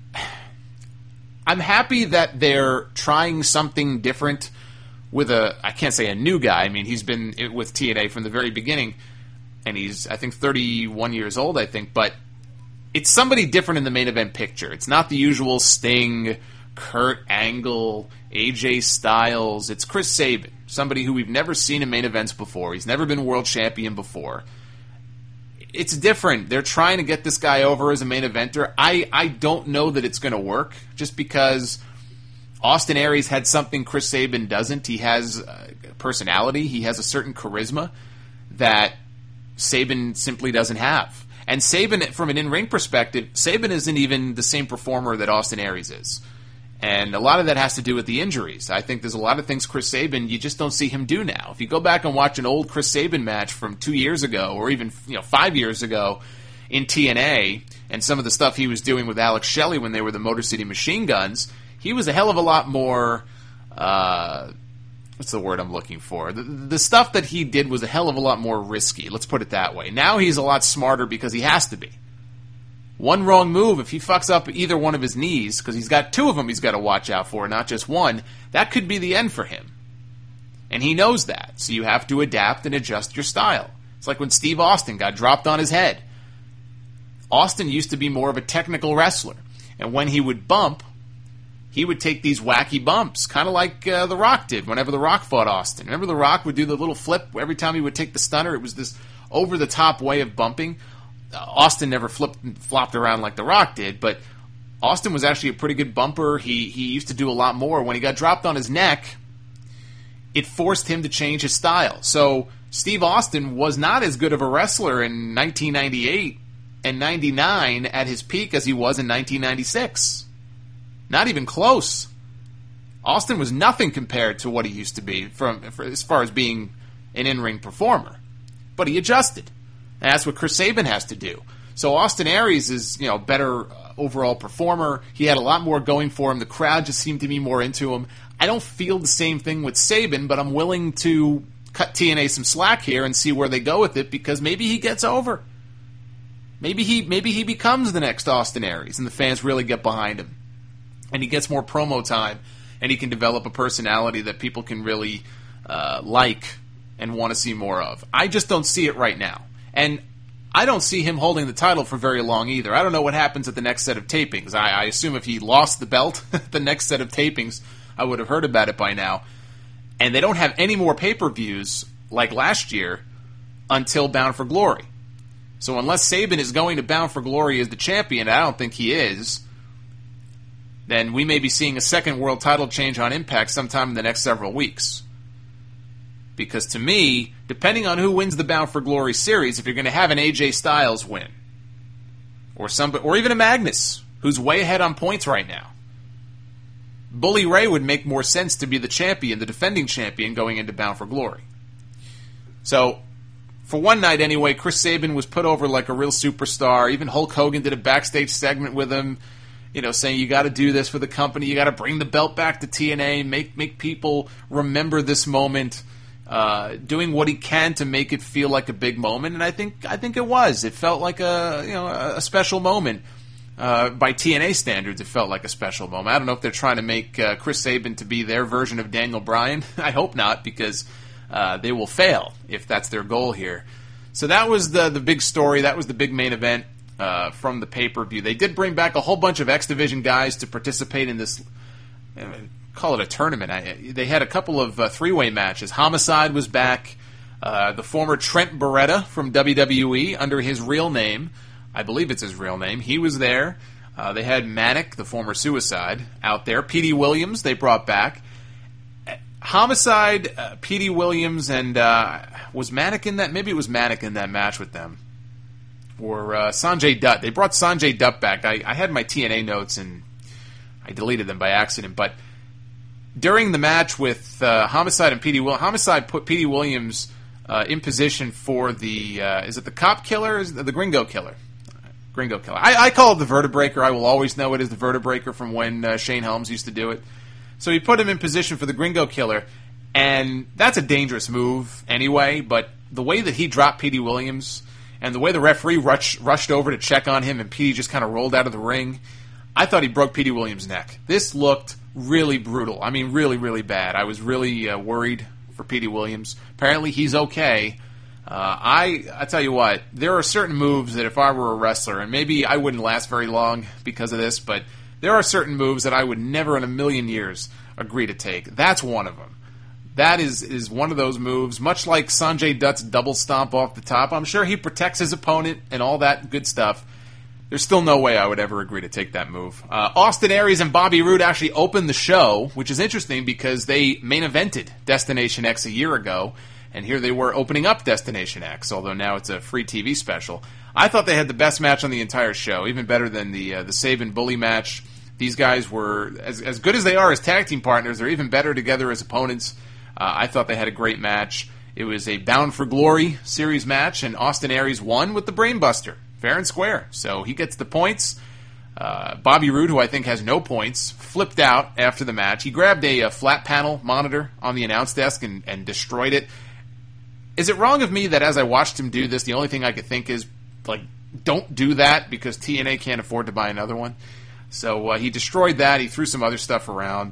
I'm happy that they're trying something different with a, I can't say a new guy. I mean, he's been with T N A from the very beginning, and he's, I think, thirty-one years old, I think, but it's somebody different in the main event picture. It's not the usual Sting, Kurt Angle, A J Styles. It's Chris Sabin, somebody who we've never seen in main events before. He's never been world champion before. It's different. They're trying to get this guy over as a main eventer. I, I don't know that it's going to work, just because Austin Aries had something Chris Sabin doesn't. He has a personality. He has a certain charisma that Sabin simply doesn't have. And Sabin, from an in-ring perspective, Sabin isn't even the same performer that Austin Aries is. And a lot of that has to do with the injuries. I think there's a lot of things Chris Sabin, you just don't see him do now. If you go back and watch an old Chris Sabin match from two years ago, or even you know five years ago in T N A, and some of the stuff he was doing with Alex Shelley when they were the Motor City Machine Guns, he was a hell of a lot more, uh, what's the word I'm looking for? The, the stuff that he did was a hell of a lot more risky, let's put it that way. Now he's a lot smarter because he has to be. One wrong move, if he fucks up either one of his knees, because he's got two of them he's got to watch out for, not just one, that could be the end for him. And he knows that, so you have to adapt and adjust your style. It's like when Steve Austin got dropped on his head. Austin used to be more of a technical wrestler, and when he would bump, he would take these wacky bumps, kind of like uh, The Rock did whenever The Rock fought Austin. Remember The Rock would do the little flip every time he would take the stunner? It was this over-the-top way of bumping. Uh, Austin never flipped and flopped around like The Rock did, but Austin was actually a pretty good bumper. He he used to do a lot more. When he got dropped on his neck, it forced him to change his style. So Steve Austin was not as good of a wrestler in nineteen ninety-eight and ninety-nine at his peak as he was in nineteen ninety-six. Not even close. Austin was nothing compared to what he used to be from for, as far as being an in-ring performer. But he adjusted. And that's what Chris Sabin has to do. So Austin Aries is, you know, better overall performer. He had a lot more going for him. The crowd just seemed to be more into him. I don't feel the same thing with Sabin, but I'm willing to cut T N A some slack here and see where they go with it, because maybe he gets over. Maybe he maybe he becomes the next Austin Aries, and the fans really get behind him. And he gets more promo time, and he can develop a personality that people can really uh, like and want to see more of. I just don't see it right now. And I don't see him holding the title for very long either. I don't know what happens at the next set of tapings. I, I assume if he lost the belt at the next set of tapings, I would have heard about it by now. And they don't have any more pay-per-views like last year until Bound for Glory. So unless Sabin is going to Bound for Glory as the champion, I don't think he is, then we may be seeing a second world title change on Impact sometime in the next several weeks. Because to me, depending on who wins the Bound for Glory series, if you're going to have an A J Styles win, or somebody, or even a Magnus, who's way ahead on points right now, Bully Ray would make more sense to be the champion, the defending champion, going into Bound for Glory. So, for one night anyway, Chris Sabin was put over like a real superstar. Even Hulk Hogan did a backstage segment with him, you know, saying you got to do this for the company, you got to bring the belt back to T N A, make make people remember this moment. Uh, doing what he can to make it feel like a big moment, and I think I think it was. It felt like a you know a special moment uh, by T N A standards. It felt like a special moment. I don't know if they're trying to make uh, Chris Sabin to be their version of Daniel Bryan. I hope not, because uh, they will fail if that's their goal here. So that was the the big story. That was the big main event uh, from the pay per view. They did bring back a whole bunch of X Division guys to participate in this. Uh, call it a tournament. I, they had a couple of uh, three-way matches. Homicide was back. Uh, the former Trent Beretta from W W E under his real name. I believe it's his real name. He was there. Uh, they had Manic, the former Suicide, out there. Petey Williams they brought back. Homicide, uh, Petey Williams, and uh, was Manic in that? Maybe it was Manic in that match with them. Or uh, Sanjay Dutt. They brought Sanjay Dutt back. I, I had my T N A notes and I deleted them by accident, but during the match with uh, Homicide and P D Williams, Homicide put P D Williams uh, in position for the, uh, is it the Cop Killer or is it the Gringo Killer? Gringo Killer. I, I call it the Vertebreaker. I will always know it as the Vertebreaker from when uh, Shane Helms used to do it. So he put him in position for the Gringo Killer, and that's a dangerous move anyway, but the way that he dropped P D Williams and the way the referee rush, rushed over to check on him and P D just kind of rolled out of the ring, I thought he broke P D Williams' neck. This looked really brutal. I mean, really, really bad. I was really uh, worried for P D Williams. Apparently he's okay. Uh, I I tell you what, there are certain moves that if I were a wrestler, and maybe I wouldn't last very long because of this, but there are certain moves that I would never in a million years agree to take. That's one of them. That is, is one of those moves, much like Sanjay Dutt's double stomp off the top. I'm sure he protects his opponent and all that good stuff. There's still no way I would ever agree to take that move. Uh, Austin Aries and Bobby Roode actually opened the show, which is interesting because they main evented Destination X a year ago. And here they were opening up Destination X, although now it's a free T V special. I thought they had the best match on the entire show, even better than the uh, the Sabin Bully match. These guys were, as, as good as they are as tag team partners, they're even better together as opponents. Uh, I thought they had a great match. It was a Bound for Glory series match, and Austin Aries won with the Brainbuster, fair and square. So he gets the points. Uh, Bobby Roode, who I think has no points, flipped out after the match. He grabbed a, a flat panel monitor on the announce desk and, and destroyed it. Is it wrong of me that as I watched him do this, the only thing I could think is, like, don't do that because T N A can't afford to buy another one? So uh, he destroyed that. He threw some other stuff around.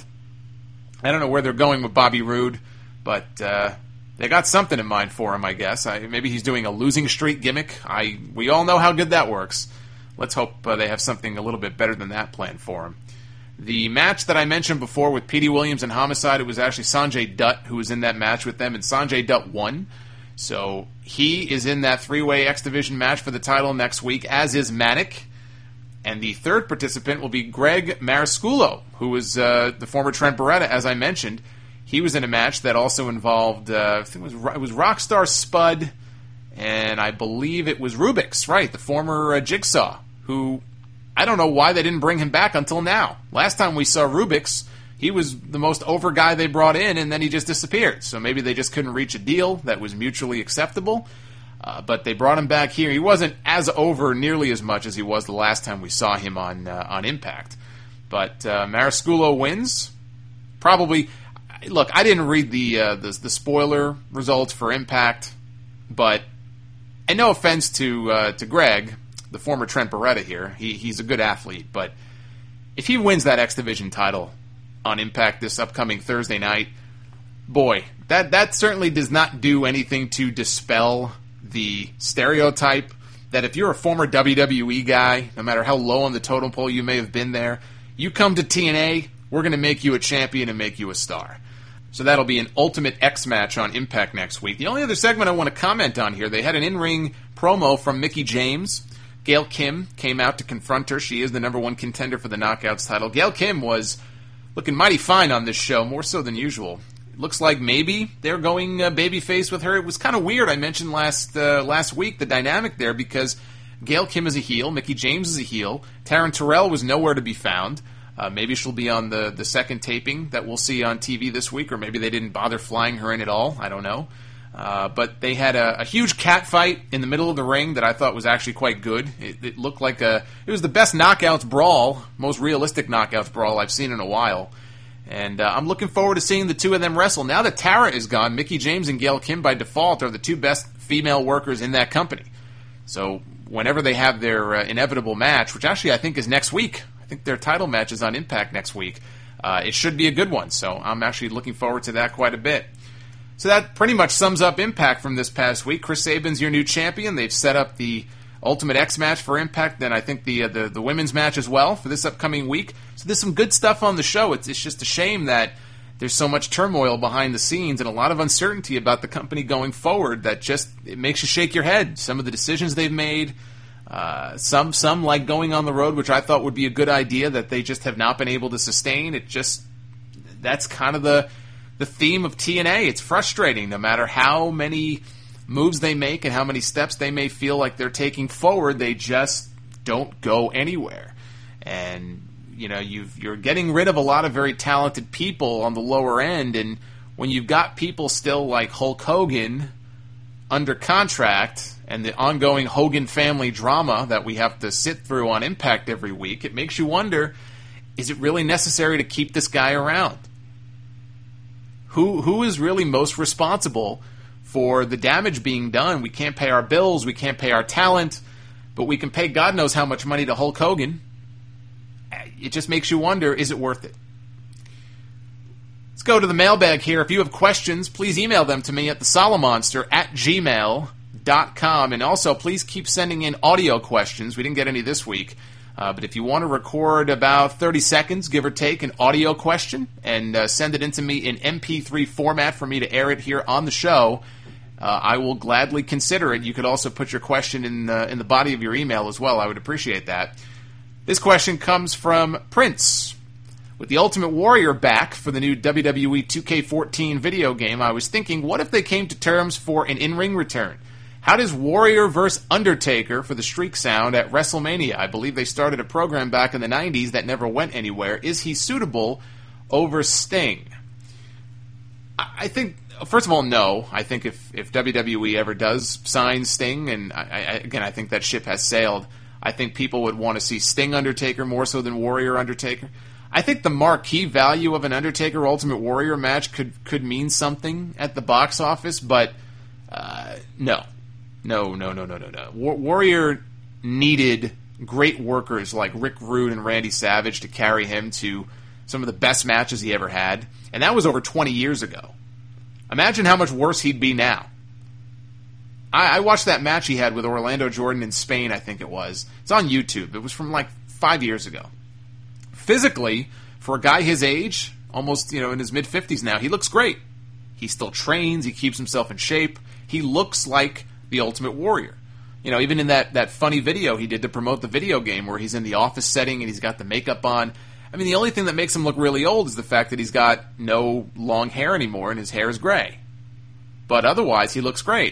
I don't know where they're going with Bobby Roode, but uh, they got something in mind for him, I guess. I, maybe he's doing a losing streak gimmick. I We all know how good that works. Let's hope uh, they have something a little bit better than that planned for him. The match that I mentioned before with P D Williams and Homicide, it was actually Sanjay Dutt who was in that match with them, and Sanjay Dutt won. So he is in that three-way X Division match for the title next week, as is Manik. And the third participant will be Greg Marisculo, who was uh, the former Trent Beretta, as I mentioned. He was in a match that also involved, uh, I think it was, it was Rockstar Spud, and I believe it was Rubix, right, the former uh, Jigsaw, who I don't know why they didn't bring him back until now. Last time we saw Rubix, he was the most over guy they brought in, and then he just disappeared. So maybe they just couldn't reach a deal that was mutually acceptable. Uh, but they brought him back here. He wasn't as over nearly as much as he was the last time we saw him on uh, on Impact. But uh, Marisculo wins. Probably, look, I didn't read the, uh, the the spoiler results for Impact, but and no offense to uh, to Greg, the former Trent Beretta here, he he's a good athlete, but if he wins that X Division title on Impact this upcoming Thursday night, boy, that that certainly does not do anything to dispel the stereotype that if you're a former W W E guy, no matter how low on the totem pole you may have been there, you come to T N A, we're going to make you a champion and make you a star. So that'll be an Ultimate X match on Impact next week. The only other segment I want to comment on here, they had an in-ring promo from Mickie James. Gail Kim came out to confront her. She is the number one contender for the Knockouts title. Gail Kim was looking mighty fine on this show, more so than usual. It looks like maybe they're going uh, babyface with her. It was kind of weird. I mentioned last uh, last week the dynamic there because Gail Kim is a heel, Mickie James is a heel, Taryn Terrell was nowhere to be found. Uh, maybe she'll be on the, the second taping that we'll see on T V this week, or maybe they didn't bother flying her in at all. I don't know. Uh, but they had a, a huge cat fight in the middle of the ring that I thought was actually quite good. It, it looked like a it was the best knockouts brawl, most realistic knockouts brawl I've seen in a while. And uh, I'm looking forward to seeing the two of them wrestle. Now that Tara is gone, Mickie James and Gail Kim by default are the two best female workers in that company. So whenever they have their uh, inevitable match, which actually I think is next week, I think their title match is on Impact next week, uh, it should be a good one. So I'm actually looking forward to that quite a bit. So that pretty much sums up Impact from this past week. Chris Sabin's your new champion. They've set up the Ultimate X match for Impact, and I think the, uh, the the women's match as well for this upcoming week. So there's some good stuff on the show. It's it's just a shame that there's so much turmoil behind the scenes and a lot of uncertainty about the company going forward that just it makes you shake your head. Some of the decisions they've made, uh, some some like going on the road, which I thought would be a good idea that they just have not been able to sustain. It just that's kind of the the theme of T N A. It's frustrating no matter how many moves they make and how many steps they may feel like they're taking forward, they just don't go anywhere. And you know, you've, you're getting rid of a lot of very talented people on the lower end, and when you've got people still like Hulk Hogan under contract and the ongoing Hogan family drama that we have to sit through on Impact every week, it makes you wonder, is it really necessary to keep this guy around? Who who is really most responsible for the damage being done? We can't pay our bills, we can't pay our talent, but we can pay God knows how much money to Hulk Hogan. It just makes you wonder, is it worth it? Let's go to the mailbag here. If you have questions, please email them to me at the solomonster at gmail dot com. And also, please keep sending in audio questions. We didn't get any this week. Uh, but if you want to record about thirty seconds, give or take, an audio question and uh, send it in to me in M P three format for me to air it here on the show, uh, I will gladly consider it. You could also put your question in, uh, in the body of your email as well. I would appreciate that. This question comes from Prince. With the Ultimate Warrior back for the new W W E two K fourteen video game, I was thinking, what if they came to terms for an in-ring return? How does Warrior versus Undertaker for the Streak sound at WrestleMania? I believe they started a program back in the nineties that never went anywhere. Is he suitable over Sting? I think, first of all, no. I think if, if W W E ever does sign Sting, and I, I, again, I think that ship has sailed, I think people would want to see Sting Undertaker more so than Warrior Undertaker. I think the marquee value of an Undertaker Ultimate Warrior match could, could mean something at the box office, but uh, no. No, no, no, no, no, no. War- Warrior needed great workers like Rick Rude and Randy Savage to carry him to some of the best matches he ever had, and that was over twenty years ago. Imagine how much worse he'd be now. I, I watched that match he had with Orlando Jordan in Spain, I think it was. It's on YouTube. It was from like five years ago. Physically, for a guy his age, almost, you know, in his mid-fifties now, he looks great. He still trains, he keeps himself in shape. He looks like the Ultimate Warrior. You know, even in that, that funny video he did to promote the video game where he's in the office setting and he's got the makeup on. I mean, the only thing that makes him look really old is the fact that he's got no long hair anymore and his hair is gray. But otherwise, he looks great.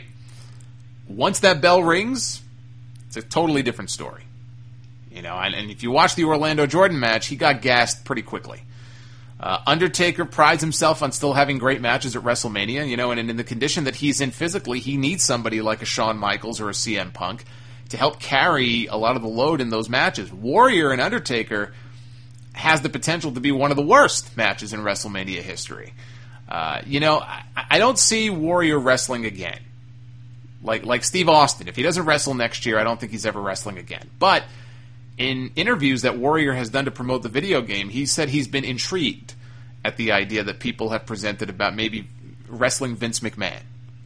Once that bell rings, it's a totally different story. You know, and, and if you watch the Orlando Jordan match, he got gassed pretty quickly. Uh, Undertaker prides himself on still having great matches at WrestleMania, you know, and in the condition that he's in physically, he needs somebody like a Shawn Michaels or a C M Punk to help carry a lot of the load in those matches. Warrior and Undertaker has the potential to be one of the worst matches in WrestleMania history. Uh, you know, I, I don't see Warrior wrestling again. Like, like Steve Austin. If he doesn't wrestle next year, I don't think he's ever wrestling again. But in interviews that Warrior has done to promote the video game, he said he's been intrigued at the idea that people have presented about maybe wrestling Vince McMahon.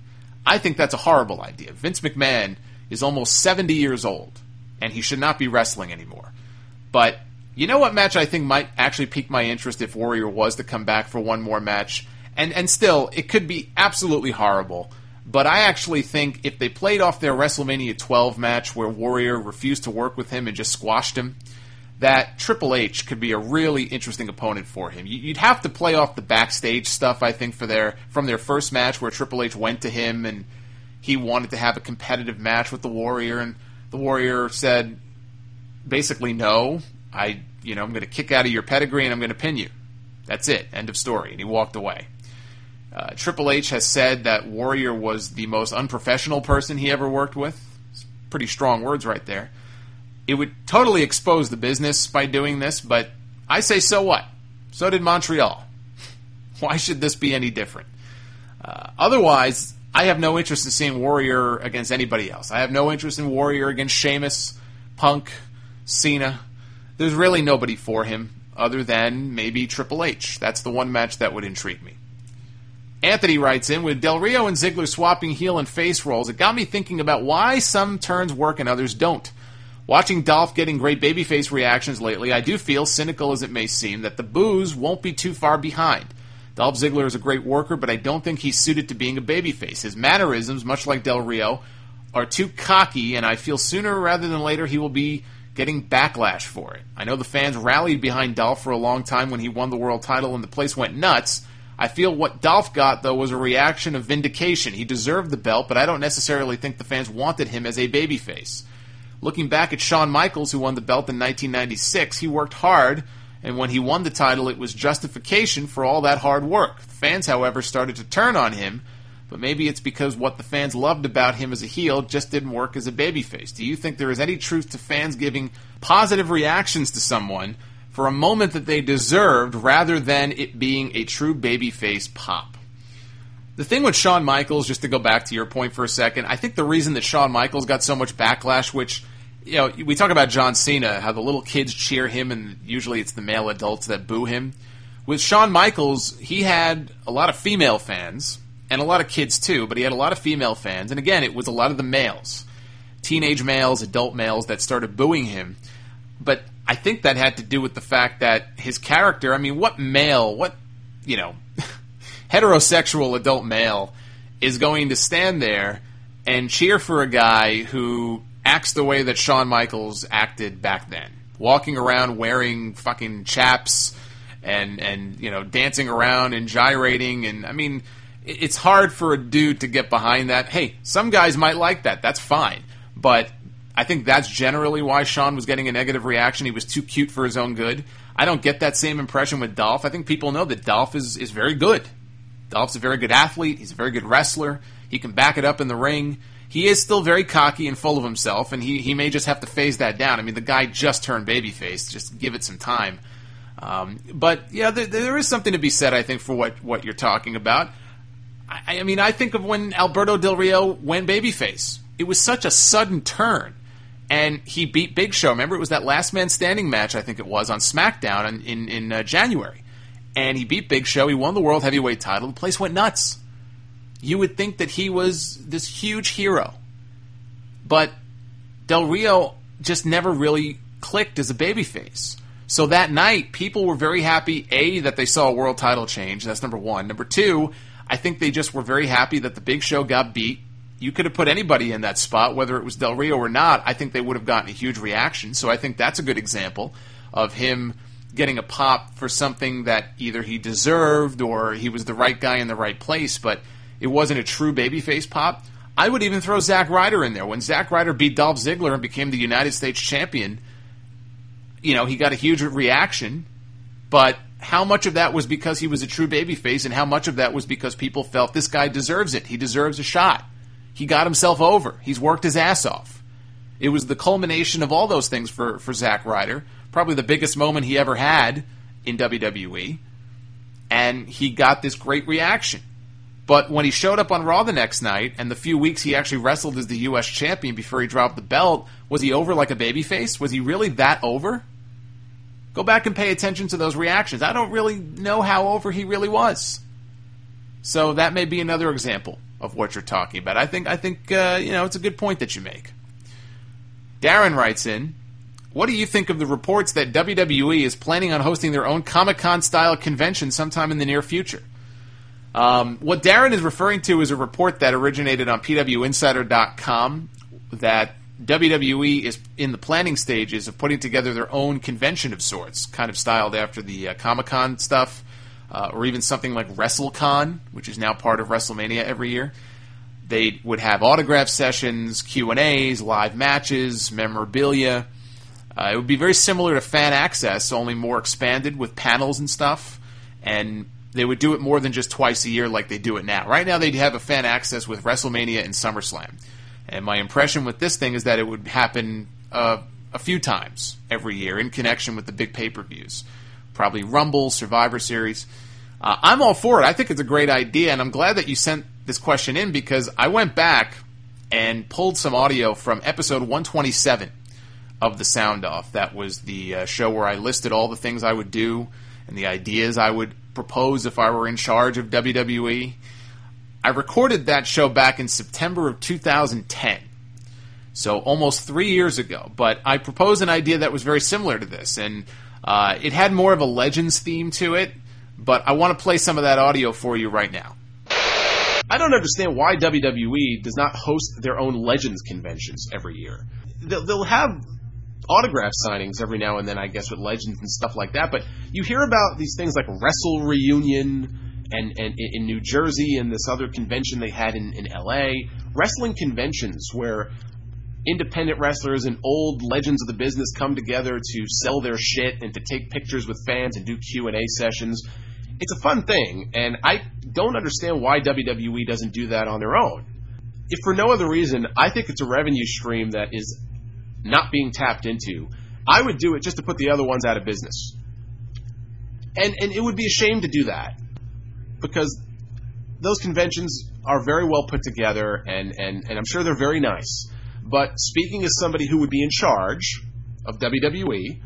I think that's a horrible idea. Vince McMahon is almost seventy years old, and he should not be wrestling anymore. But you know what match I think might actually pique my interest if Warrior was to come back for one more match? And, and still, it could be absolutely horrible. But I actually think if they played off their WrestleMania twelve match where Warrior refused to work with him and just squashed him, that Triple H could be a really interesting opponent for him. You'd have to play off the backstage stuff, I think, for their from their first match where Triple H went to him and he wanted to have a competitive match with the Warrior, and the Warrior said, basically, no, I, you know, I'm going to kick out of your pedigree and I'm going to pin you. That's it. End of story. And he walked away. Uh, Triple H has said that Warrior was the most unprofessional person he ever worked with. It's pretty strong words right there. It would totally expose the business by doing this, but I say so what? So did Montreal. Why should this be any different? Uh, otherwise, I have no interest in seeing Warrior against anybody else. I have no interest in Warrior against Sheamus, Punk, Cena. There's really nobody for him other than maybe Triple H. That's the one match that would intrigue me. Anthony writes in, with Del Rio and Ziggler swapping heel and face roles, it got me thinking about why some turns work and others don't. Watching Dolph getting great babyface reactions lately, I do feel, cynical as it may seem, that the boos won't be too far behind. Dolph Ziggler is a great worker, but I don't think he's suited to being a babyface. His mannerisms, much like Del Rio, are too cocky, and I feel sooner rather than later he will be getting backlash for it. I know the fans rallied behind Dolph for a long time when he won the world title and the place went nuts. I feel what Dolph got, though, was a reaction of vindication. He deserved the belt, but I don't necessarily think the fans wanted him as a babyface. Looking back at Shawn Michaels, who won the belt in nineteen ninety-six, he worked hard And when he won the title, it was justification for all that hard work. Fans, however, started to turn on him, but maybe it's because what the fans loved about him as a heel just didn't work as a babyface. Do you think there is any truth to fans giving positive reactions to someone for a moment that they deserved rather than it being a true babyface pop? The thing with Shawn Michaels, just to go back to your point for a second, I think the reason that Shawn Michaels got so much backlash, which, you know, we talk about John Cena, how the little kids cheer him and usually it's the male adults that boo him. With Shawn Michaels, he had a lot of female fans, and a lot of kids too, but he had a lot of female fans. And again, it was a lot of the males, teenage males, adult males that started booing him. But I think that had to do with the fact that his character, I mean, what male, what, you know, heterosexual adult male is going to stand there and cheer for a guy who acts the way that Shawn Michaels acted back then? Walking around wearing fucking chaps and, and you know, dancing around and gyrating. And, I mean, it's hard for a dude to get behind that. Hey, some guys might like that. That's fine. But I think that's generally why Shawn was getting a negative reaction. He was too cute for his own good. I don't get that same impression with Dolph. I think people know that Dolph is, is very good. Dolph's a very good athlete. He's a very good wrestler. He can back it up in the ring. He is still very cocky and full of himself, and he, he may just have to phase that down. I mean, the guy just turned babyface. Just give it some time. Um, but, yeah, there, there is something to be said, I think, for what, what you're talking about. I, I mean, I think of when Alberto Del Rio went babyface. It was such a sudden turn. And he beat Big Show. Remember, it was that last man standing match, I think it was, on SmackDown in, in, in uh, January. And he beat Big Show. He won the World Heavyweight title. The place went nuts. You would think that he was this huge hero. But Del Rio just never really clicked as a babyface. So that night, people were very happy, A, that they saw a world title change. That's number one. Number two, I think they just were very happy that the Big Show got beat. You could have put anybody in that spot, whether it was Del Rio or not. I think they would have gotten a huge reaction. So I think that's a good example of him getting a pop for something that either he deserved or he was the right guy in the right place, but it wasn't a true babyface pop. I would even throw Zack Ryder in there. When Zack Ryder beat Dolph Ziggler and became the United States champion, you know, he got a huge reaction, but how much of that was because he was a true babyface and how much of that was because people felt this guy deserves it? He deserves a shot. He got himself over. He's worked his ass off. It was the culmination of all those things for, for Zack Ryder. Probably the biggest moment he ever had in W W E. And he got this great reaction. But when he showed up on Raw the next night, and the few weeks he actually wrestled as the U S champion before he dropped the belt, was he over like a babyface? Was he really that over? Go back and pay attention to those reactions. I don't really know how over he really was. So that may be another example of what you're talking about. I think, I think uh, you know, it's a good point that you make. Darren writes in, what do you think of the reports that W W E is planning on hosting their own Comic-Con-style convention sometime in the near future? Um, what Darren is referring to is a report that originated on P W Insider dot com that W W E is in the planning stages of putting together their own convention of sorts, kind of styled after the uh, Comic-Con stuff, uh, or even something like WrestleCon, which is now part of WrestleMania every year. They would have autograph sessions, Q and A's, live matches, memorabilia. Uh, it would be very similar to Fan Access, only more expanded with panels and stuff. And they would do it more than just twice a year like they do it now. Right now they'd have a Fan Access with WrestleMania and SummerSlam. And my impression with this thing is that it would happen uh, a few times every year in connection with the big pay-per-views. Probably Rumble, Survivor Series. Uh, I'm all for it. I think it's a great idea, and I'm glad that you sent this question in because I went back and pulled some audio from episode one twenty-seven of The Sound Off. That was the uh, show where I listed all the things I would do and the ideas I would propose if I were in charge of W W E. I recorded that show back in September of two thousand ten, so almost three years ago. But I proposed an idea that was very similar to this, and uh, it had more of a Legends theme to it, but I want to play some of that audio for you right now. I don't understand why W W E does not host their own Legends conventions every year. They'll, they'll have autograph signings every now and then, I guess, with Legends and stuff like that, but you hear about these things like Wrestle Reunion and, and in New Jersey and this other convention they had in, in L A, wrestling conventions where independent wrestlers and old legends of the business come together to sell their shit and to take pictures with fans and do Q and A sessions. It's a fun thing, and I don't understand why W W E doesn't do that on their own. If for no other reason, I think it's a revenue stream that is not being tapped into. I would do it just to put the other ones out of business. And and it would be a shame to do that, because those conventions are very well put together, and, and, and I'm sure they're very nice. But speaking as somebody who would be in charge of W W E,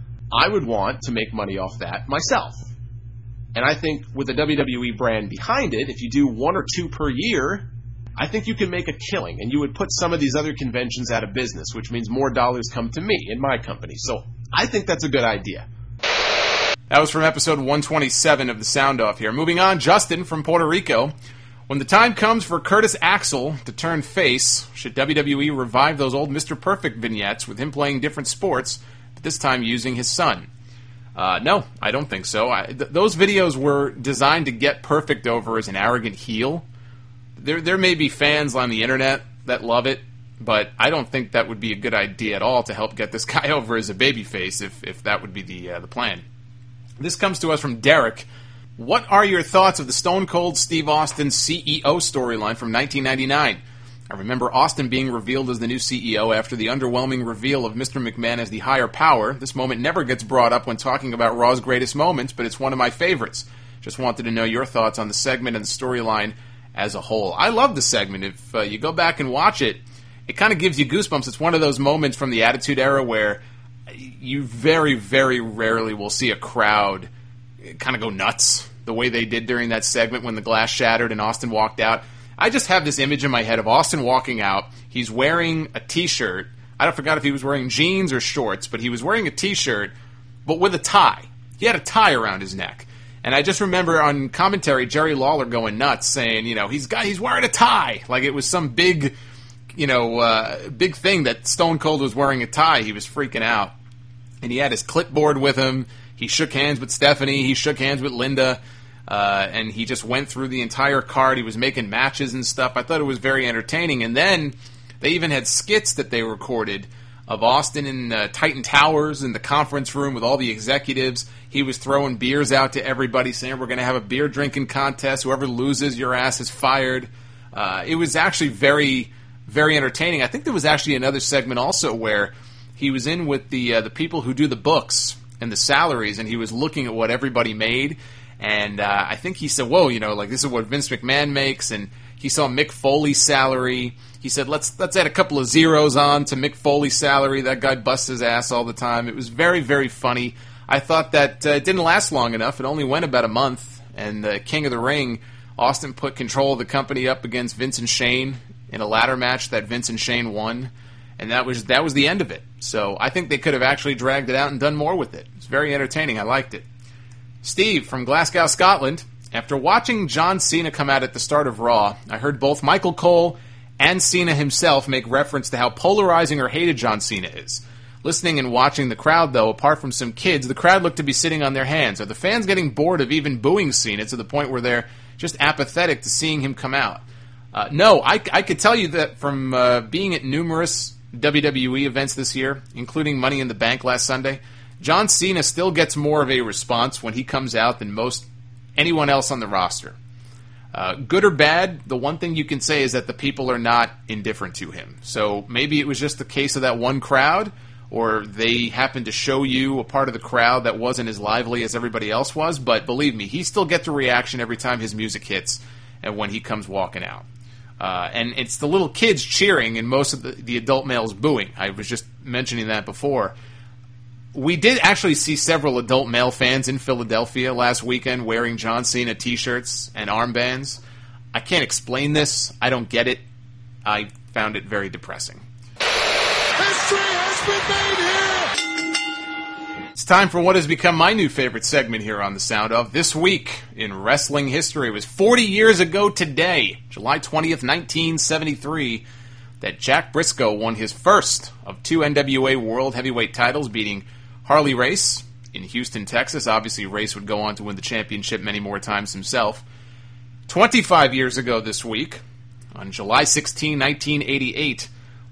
I would want to make money off that myself. And I think with the W W E brand behind it, if you do one or two per year, I think you can make a killing. And you would put some of these other conventions out of business, which means more dollars come to me in my company. So I think that's a good idea. That was from episode one twenty-seven of the Sound Off here. Moving on, Justin from Puerto Rico. When the time comes for Curtis Axel to turn face, should W W E revive those old Mister Perfect vignettes with him playing different sports, but this time using his son? Uh, no, I don't think so. I, th- those videos were designed to get Perfect over as an arrogant heel. There, there may be fans on the internet that love it, but I don't think that would be a good idea at all to help get this guy over as a babyface, if if that would be the uh, the plan. This comes to us from Derek. What are your thoughts of the Stone Cold Steve Austin C E O storyline from nineteen ninety-nine? I remember Austin being revealed as the new C E O after the underwhelming reveal of Mister McMahon as the higher power. This moment never gets brought up when talking about Raw's greatest moments, but it's one of my favorites. Just wanted to know your thoughts on the segment and the storyline as a whole. I love the segment. If uh, you go back and watch it, it kind of gives you goosebumps. It's one of those moments from the Attitude Era where you very, very rarely will see a crowd kind of go nuts the way they did during that segment when the glass shattered and Austin walked out. I just have this image in my head of Austin walking out. He's wearing a T-shirt. I don't forgot if he was wearing jeans or shorts, but he was wearing a T-shirt, but with a tie. He had a tie around his neck. And I just remember on commentary, Jerry Lawler going nuts, saying, you know, he's got, he's wearing a tie. Like it was some big, you know, uh, big thing that Stone Cold was wearing a tie. He was freaking out. And he had his clipboard with him. He shook hands with Stephanie. He shook hands with Linda. Uh, and he just went through the entire card. He was making matches and stuff. I thought it was very entertaining. And then they even had skits that they recorded of Austin in uh, Titan Towers in the conference room with all the executives. He was throwing beers out to everybody, saying we're going to have a beer drinking contest. Whoever loses, your ass is fired. Uh, it was actually very, very entertaining. I think there was actually another segment also where he was in with the uh, the people who do the books and the salaries, and he was looking at what everybody made. And uh, I think he said, whoa, you know, like this is what Vince McMahon makes. And he saw Mick Foley's salary. He said, let's let's add a couple of zeros on to Mick Foley's salary. That guy busts his ass all the time. It was very, very funny. I thought that uh, it didn't last long enough. It only went about a month. And the King of the Ring, Austin put control of the company up against Vince and Shane in a ladder match that Vince and Shane won. And that was that was the end of it. So I think they could have actually dragged it out and done more with it. It's very entertaining. I liked it. Steve from Glasgow, Scotland. After watching John Cena come out at the start of Raw, I heard both Michael Cole and Cena himself make reference to how polarizing or hated John Cena is. Listening and watching the crowd, though, apart from some kids, the crowd looked to be sitting on their hands. Are the fans getting bored of even booing Cena to the point where they're just apathetic to seeing him come out? Uh, no, I, I could tell you that from uh, being at numerous W W E events this year, including Money in the Bank last Sunday, John Cena still gets more of a response when he comes out than most anyone else on the roster. Uh, good or bad, the one thing you can say is that the people are not indifferent to him. So maybe it was just the case of that one crowd, or they happened to show you a part of the crowd that wasn't as lively as everybody else was, but believe me, he still gets a reaction every time his music hits and when he comes walking out. Uh, and it's the little kids cheering and most of the, the adult males booing. I was just mentioning that before. We did actually see several adult male fans in Philadelphia last weekend wearing John Cena t-shirts and armbands. I can't explain this. I don't get it. I found it very depressing. History has been made here! It's time for what has become my new favorite segment here on The Sound Of. This week in wrestling history, it was forty years ago today, July twentieth, nineteen seventy-three, that Jack Briscoe won his first of two N W A World Heavyweight titles, beating Harley Race in Houston, Texas. Obviously, Race would go on to win the championship many more times himself. twenty-five years ago this week, on July sixteenth, nineteen eighty-eight,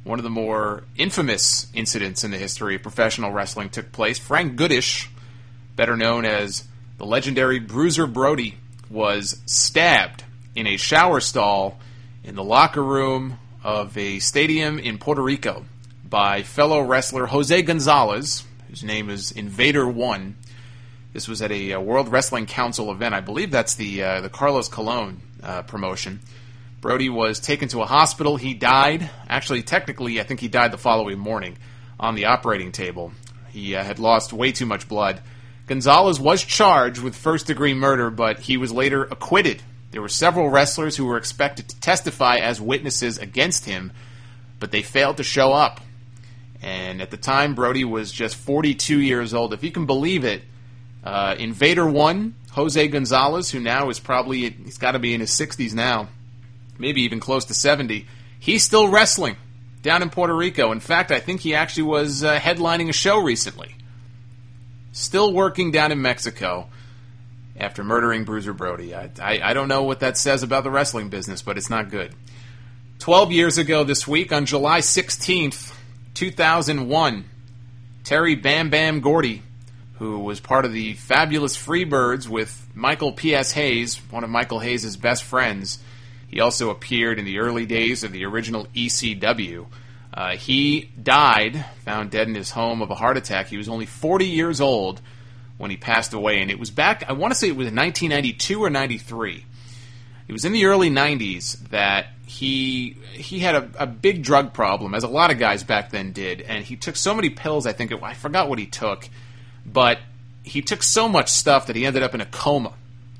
one of the more infamous incidents in the history of professional wrestling took place. Frank Goodish, better known as the legendary Bruiser Brody, was stabbed in a shower stall in the locker room of a stadium in Puerto Rico by fellow wrestler Jose Gonzalez, whose name is Invader One. This was at a, a World Wrestling Council event. I believe that's the uh, the Carlos Colon uh, promotion. Brody was taken to a hospital. He died. Actually, technically, I think he died the following morning on the operating table. He uh, had lost way too much blood. Gonzalez was charged with first-degree murder, but he was later acquitted. There were several wrestlers who were expected to testify as witnesses against him, but they failed to show up. And at the time, Brody was just forty-two years old. If you can believe it, uh, Invader One, Jose Gonzalez, who now is probably, he's got to be in his sixties now, maybe even close to seventy, he's still wrestling down in Puerto Rico. In fact, I think he actually was uh, headlining a show recently. Still working down in Mexico after murdering Bruiser Brody. I, I, I don't know what that says about the wrestling business, but it's not good. Twelve years ago this week, on July sixteenth, two thousand one, Terry Bam Bam Gordy, who was part of the fabulous Freebirds with Michael P S. Hayes, one of Michael Hayes' best friends. He also appeared in the early days of the original E C W. Uh, he died, found dead in his home of a heart attack. He was only forty years old when he passed away, and it was back, I want to say it was in nineteen ninety-two or ninety-three. It was in the early nineties that he he had a, a big drug problem, as a lot of guys back then did, and he took so many pills, I think, it, I forgot what he took, but he took so much stuff that he ended up in a coma.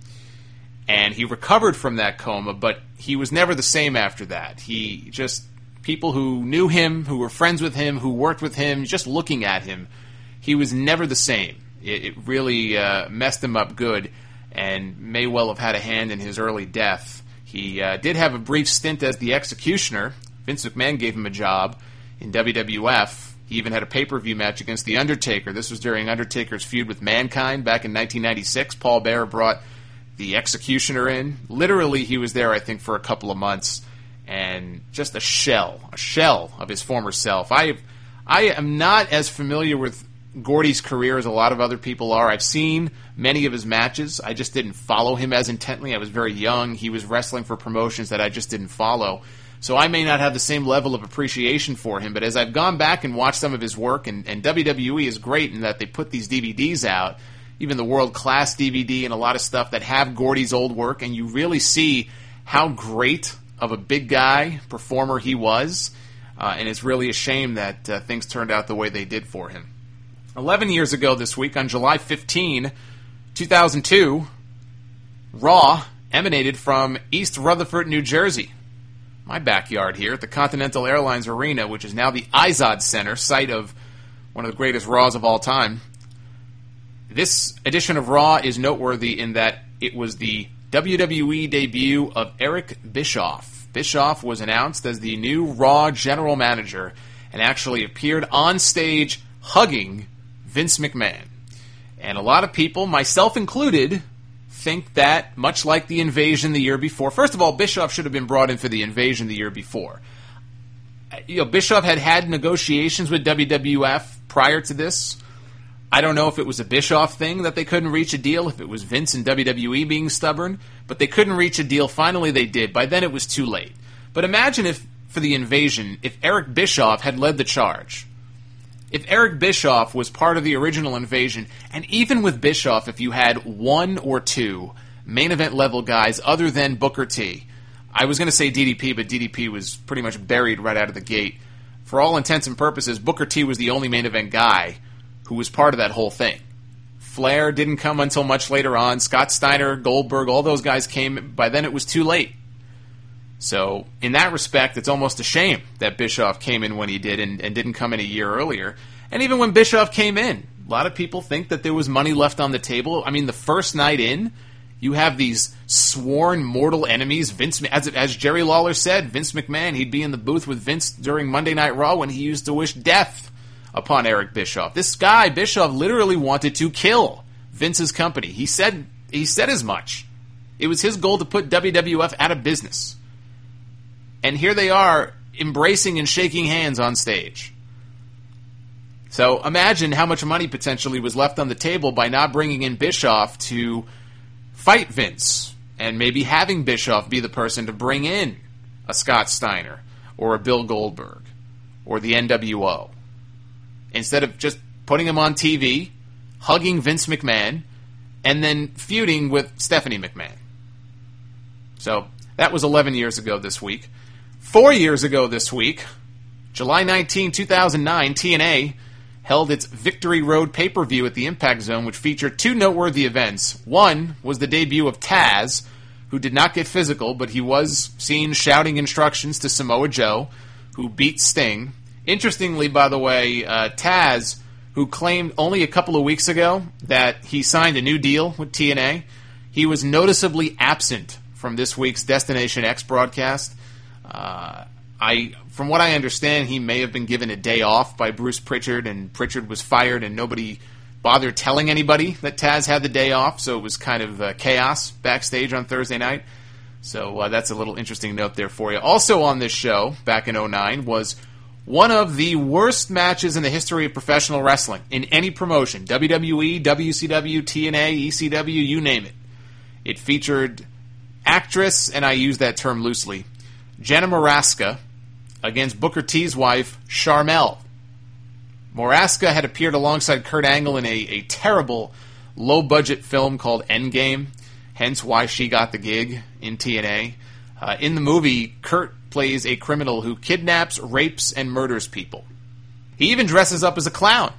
And he recovered from that coma, but he was never the same after that. He just... People who knew him, who were friends with him, who worked with him, just looking at him, he was never the same. It, it really uh, messed him up good, and may well have had a hand in his early death. He uh, did have a brief stint as the Executioner. Vince McMahon gave him a job in W W F. He even had a pay-per-view match against The Undertaker. This was during Undertaker's feud with Mankind back in nineteen ninety-six. Paul Bearer brought the Executioner in. Literally, he was there, I think, for a couple of months. And just a shell, a shell of his former self. I I am not as familiar with Gordy's career as a lot of other people are. I've seen many of his matches. I just didn't follow him as intently. I was very young. He was wrestling for promotions that I just didn't follow. So I may not have the same level of appreciation for him. But as I've gone back and watched some of his work, and, and W W E is great in that they put these D V Ds out, even the World Class D V D and a lot of stuff that have Gordy's old work, and you really see how great of a big guy performer he was, uh, and it's really a shame that uh, things turned out the way they did for him. Eleven years ago this week, on July fifteenth, two thousand two, Raw emanated from East Rutherford, New Jersey, my backyard here at the Continental Airlines Arena, which is now the Izod Center, site of one of the greatest Raws of all time. This edition of Raw is noteworthy in that it was the W W E debut of Eric Bischoff. Bischoff was announced as the new Raw general manager and actually appeared on stage hugging Vince McMahon. And a lot of people, myself included, think that, much like the Invasion the year before, first of all, Bischoff should have been brought in for the Invasion the year before. You know, Bischoff had had negotiations with W W F prior to this. I don't know if it was a Bischoff thing that they couldn't reach a deal, if it was Vince and W W E being stubborn, but they couldn't reach a deal. Finally they did. By then it was too late. But imagine if, for the Invasion, if Eric Bischoff had led the charge. If Eric Bischoff was part of the original Invasion, and even with Bischoff, if you had one or two main event level guys other than Booker T, I was going to say D D P, but D D P was pretty much buried right out of the gate. For all intents and purposes, Booker T was the only main event guy who was part of that whole thing. Flair didn't come until much later on. Scott Steiner, Goldberg, all those guys came. By then it was too late. So, in that respect, it's almost a shame that Bischoff came in when he did and, and didn't come in a year earlier. And even when Bischoff came in, a lot of people think that there was money left on the table. I mean, the first night in, you have these sworn mortal enemies. Vince, as, as Jerry Lawler said, Vince McMahon, he'd be in the booth with Vince during Monday Night Raw when he used to wish death upon Eric Bischoff. This guy, Bischoff, literally wanted to kill Vince's company. He said he said as much. It was his goal to put W W F out of business. And here they are, embracing and shaking hands on stage. So imagine how much money potentially was left on the table by not bringing in Bischoff to fight Vince, and maybe having Bischoff be the person to bring in a Scott Steiner or a Bill Goldberg or the N W O. Instead of just putting him on T V, hugging Vince McMahon, and then feuding with Stephanie McMahon. So that was eleven years ago this week. Four years ago this week, July nineteenth, two thousand nine, T N A held its Victory Road pay-per-view at the Impact Zone, which featured two noteworthy events. One was the debut of Taz, who did not get physical, but he was seen shouting instructions to Samoa Joe, who beat Sting. Interestingly, by the way, uh, Taz, who claimed only a couple of weeks ago that he signed a new deal with T N A, he was noticeably absent from this week's Destination X broadcast. Uh, I, from what I understand, he may have been given a day off by Bruce Pritchard, and Pritchard was fired, and nobody bothered telling anybody that Taz had the day off, so it was kind of uh, chaos backstage on Thursday night. So uh, that's a little interesting note there for you. Also on this show, back in oh nine, was one of the worst matches in the history of professional wrestling, in any promotion. W W E, W C W, T N A, E C W, you name it. It featured actress, and I use that term loosely, Jenna Maraska, against Booker T's wife, Sharmell. Maraska had appeared alongside Kurt Angle in a, a terrible, low-budget film called Endgame, hence why she got the gig in T N A. Uh, in the movie, Kurt plays a criminal who kidnaps, rapes, and murders people. He even dresses up as a clown.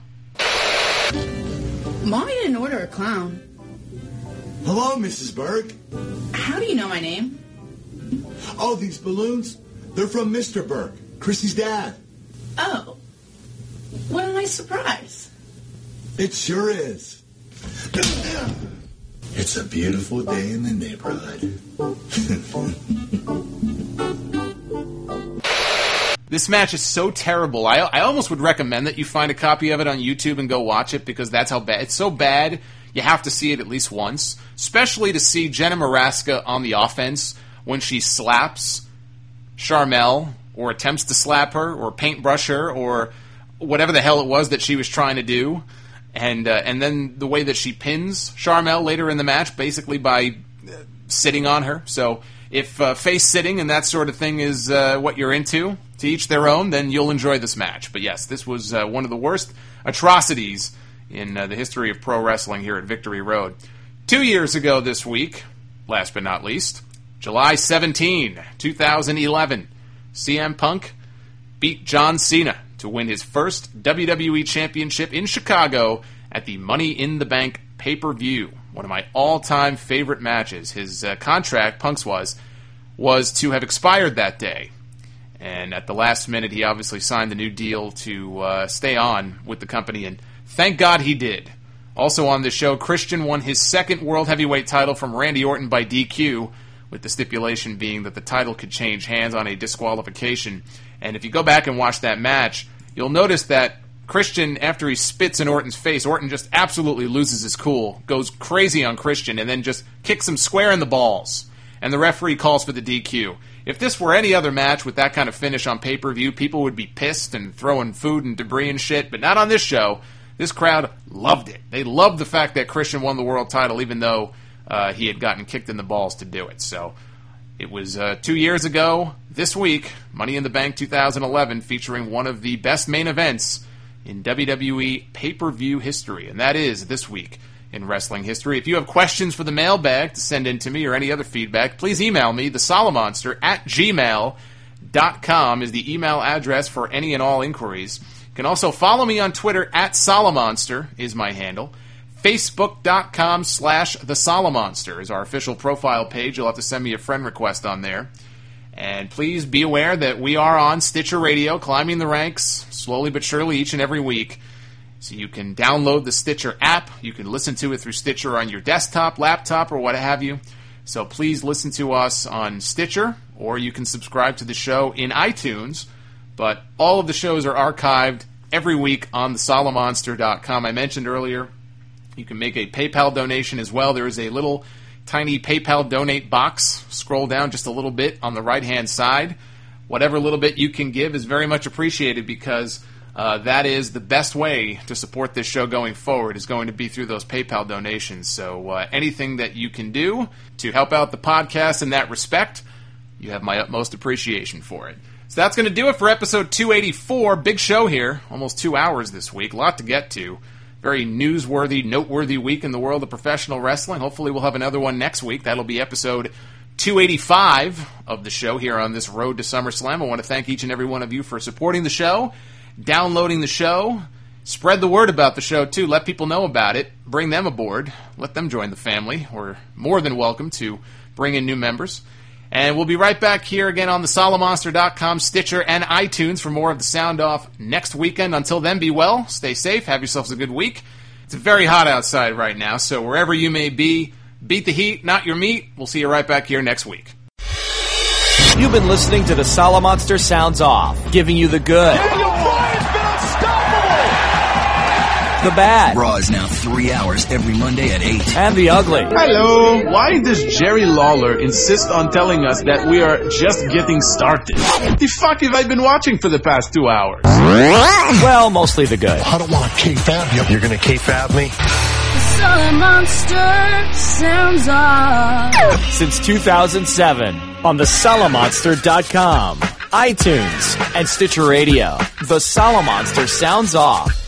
Mommy didn't order a clown. Hello, Missus Berg. How do you know my name? Oh, these balloons? They're from Mister Berg, Chrissy's dad. Oh. What a nice surprise. It sure is. It's a beautiful day in the neighborhood. This match is so terrible. I, I almost would recommend that you find a copy of it on YouTube and go watch it, because that's how bad. It's so bad, you have to see it at least once. Especially to see Jenna Maraska on the offense when she slaps Sharmell, or attempts to slap her, or paintbrush her, or whatever the hell it was that she was trying to do. And uh, and then the way that she pins Sharmell later in the match, basically by uh, sitting on her. So if uh, face sitting and that sort of thing is uh, what you're into, to each their own, then you'll enjoy this match. But yes, this was uh, one of the worst atrocities in uh, the history of pro wrestling here at Victory Road. Two years ago this week, last but not least, July seventeenth, two thousand eleven, C M Punk beat John Cena to win his first W W E Championship in Chicago at the Money in the Bank pay-per-view. One of my all-time favorite matches. His uh, contract, Punk's was, was to have expired that day. And at the last minute, he obviously signed the new deal to uh, stay on with the company, and thank God he did. Also on this show, Christian won his second World Heavyweight title from Randy Orton by D Q, with the stipulation being that the title could change hands on a disqualification. And if you go back and watch that match, you'll notice that Christian, after he spits in Orton's face, Orton just absolutely loses his cool, goes crazy on Christian, and then just kicks him square in the balls. And the referee calls for the D Q. If this were any other match with that kind of finish on pay-per-view, people would be pissed and throwing food and debris and shit, but not on this show. This crowd loved it. They loved the fact that Christian won the world title, even though uh, he had gotten kicked in the balls to do it. So it was uh, two years ago this week, Money in the Bank two thousand eleven, featuring one of the best main events in W W E pay-per-view history, and that is this week in wrestling history. If you have questions for the mailbag to send in to me or any other feedback, please email me. The Solomonster at gmail dot com is the email address for any and all inquiries. You can also follow me on Twitter, at Solomonster is my handle. Facebook.com slash The Solomonster is our official profile page. You'll have to send me a friend request on there. And please be aware that we are on Stitcher Radio, climbing the ranks slowly but surely each and every week. So you can download the Stitcher app. You can listen to it through Stitcher on your desktop, laptop, or what have you. So please listen to us on Stitcher, or you can subscribe to the show in iTunes. But all of the shows are archived every week on the Solomonster dot com. I mentioned earlier, you can make a PayPal donation as well. There is a little tiny PayPal donate box. Scroll down just a little bit on the right-hand side whatever little bit you can give is very much appreciated, because uh, that is the best way to support this show going forward, is going to be through those PayPal donations. So uh, anything that you can do to help out the podcast in that respect, you have my utmost appreciation for it. So that's going to do it for episode two eighty-four. Big show here, almost two hours this week, a lot to get to. Very newsworthy, noteworthy week in the world of professional wrestling. Hopefully we'll have another one next week. That'll be episode two eighty-five of the show here on this road to SummerSlam. I want to thank each and every one of you for supporting the show, downloading the show. Spread the word about the show, too. Let people know about it. Bring them aboard. Let them join the family. We're more than welcome to bring in new members. And we'll be right back here again on the Solomonster dot com, Stitcher, and iTunes for more of the Sound Off next weekend. Until then, be well, stay safe, have yourselves a good week. It's very hot outside right now, so wherever you may be, beat the heat, not your meat. We'll see you right back here next week. You've been listening to the Solomonster Sounds Off, giving you the good, the bad. Raw is now three hours every Monday at eight. And the ugly. Hello. Why does Jerry Lawler insist on telling us that we are just getting started? What the fuck have I been watching for the past two hours? Well, mostly the good. I don't want to K-fab you. You're going to K-fab me? Solomonster Sounds Off. Since two thousand seven on the Solomonster dot com, iTunes, and Stitcher Radio. The Solomonster Sounds Off.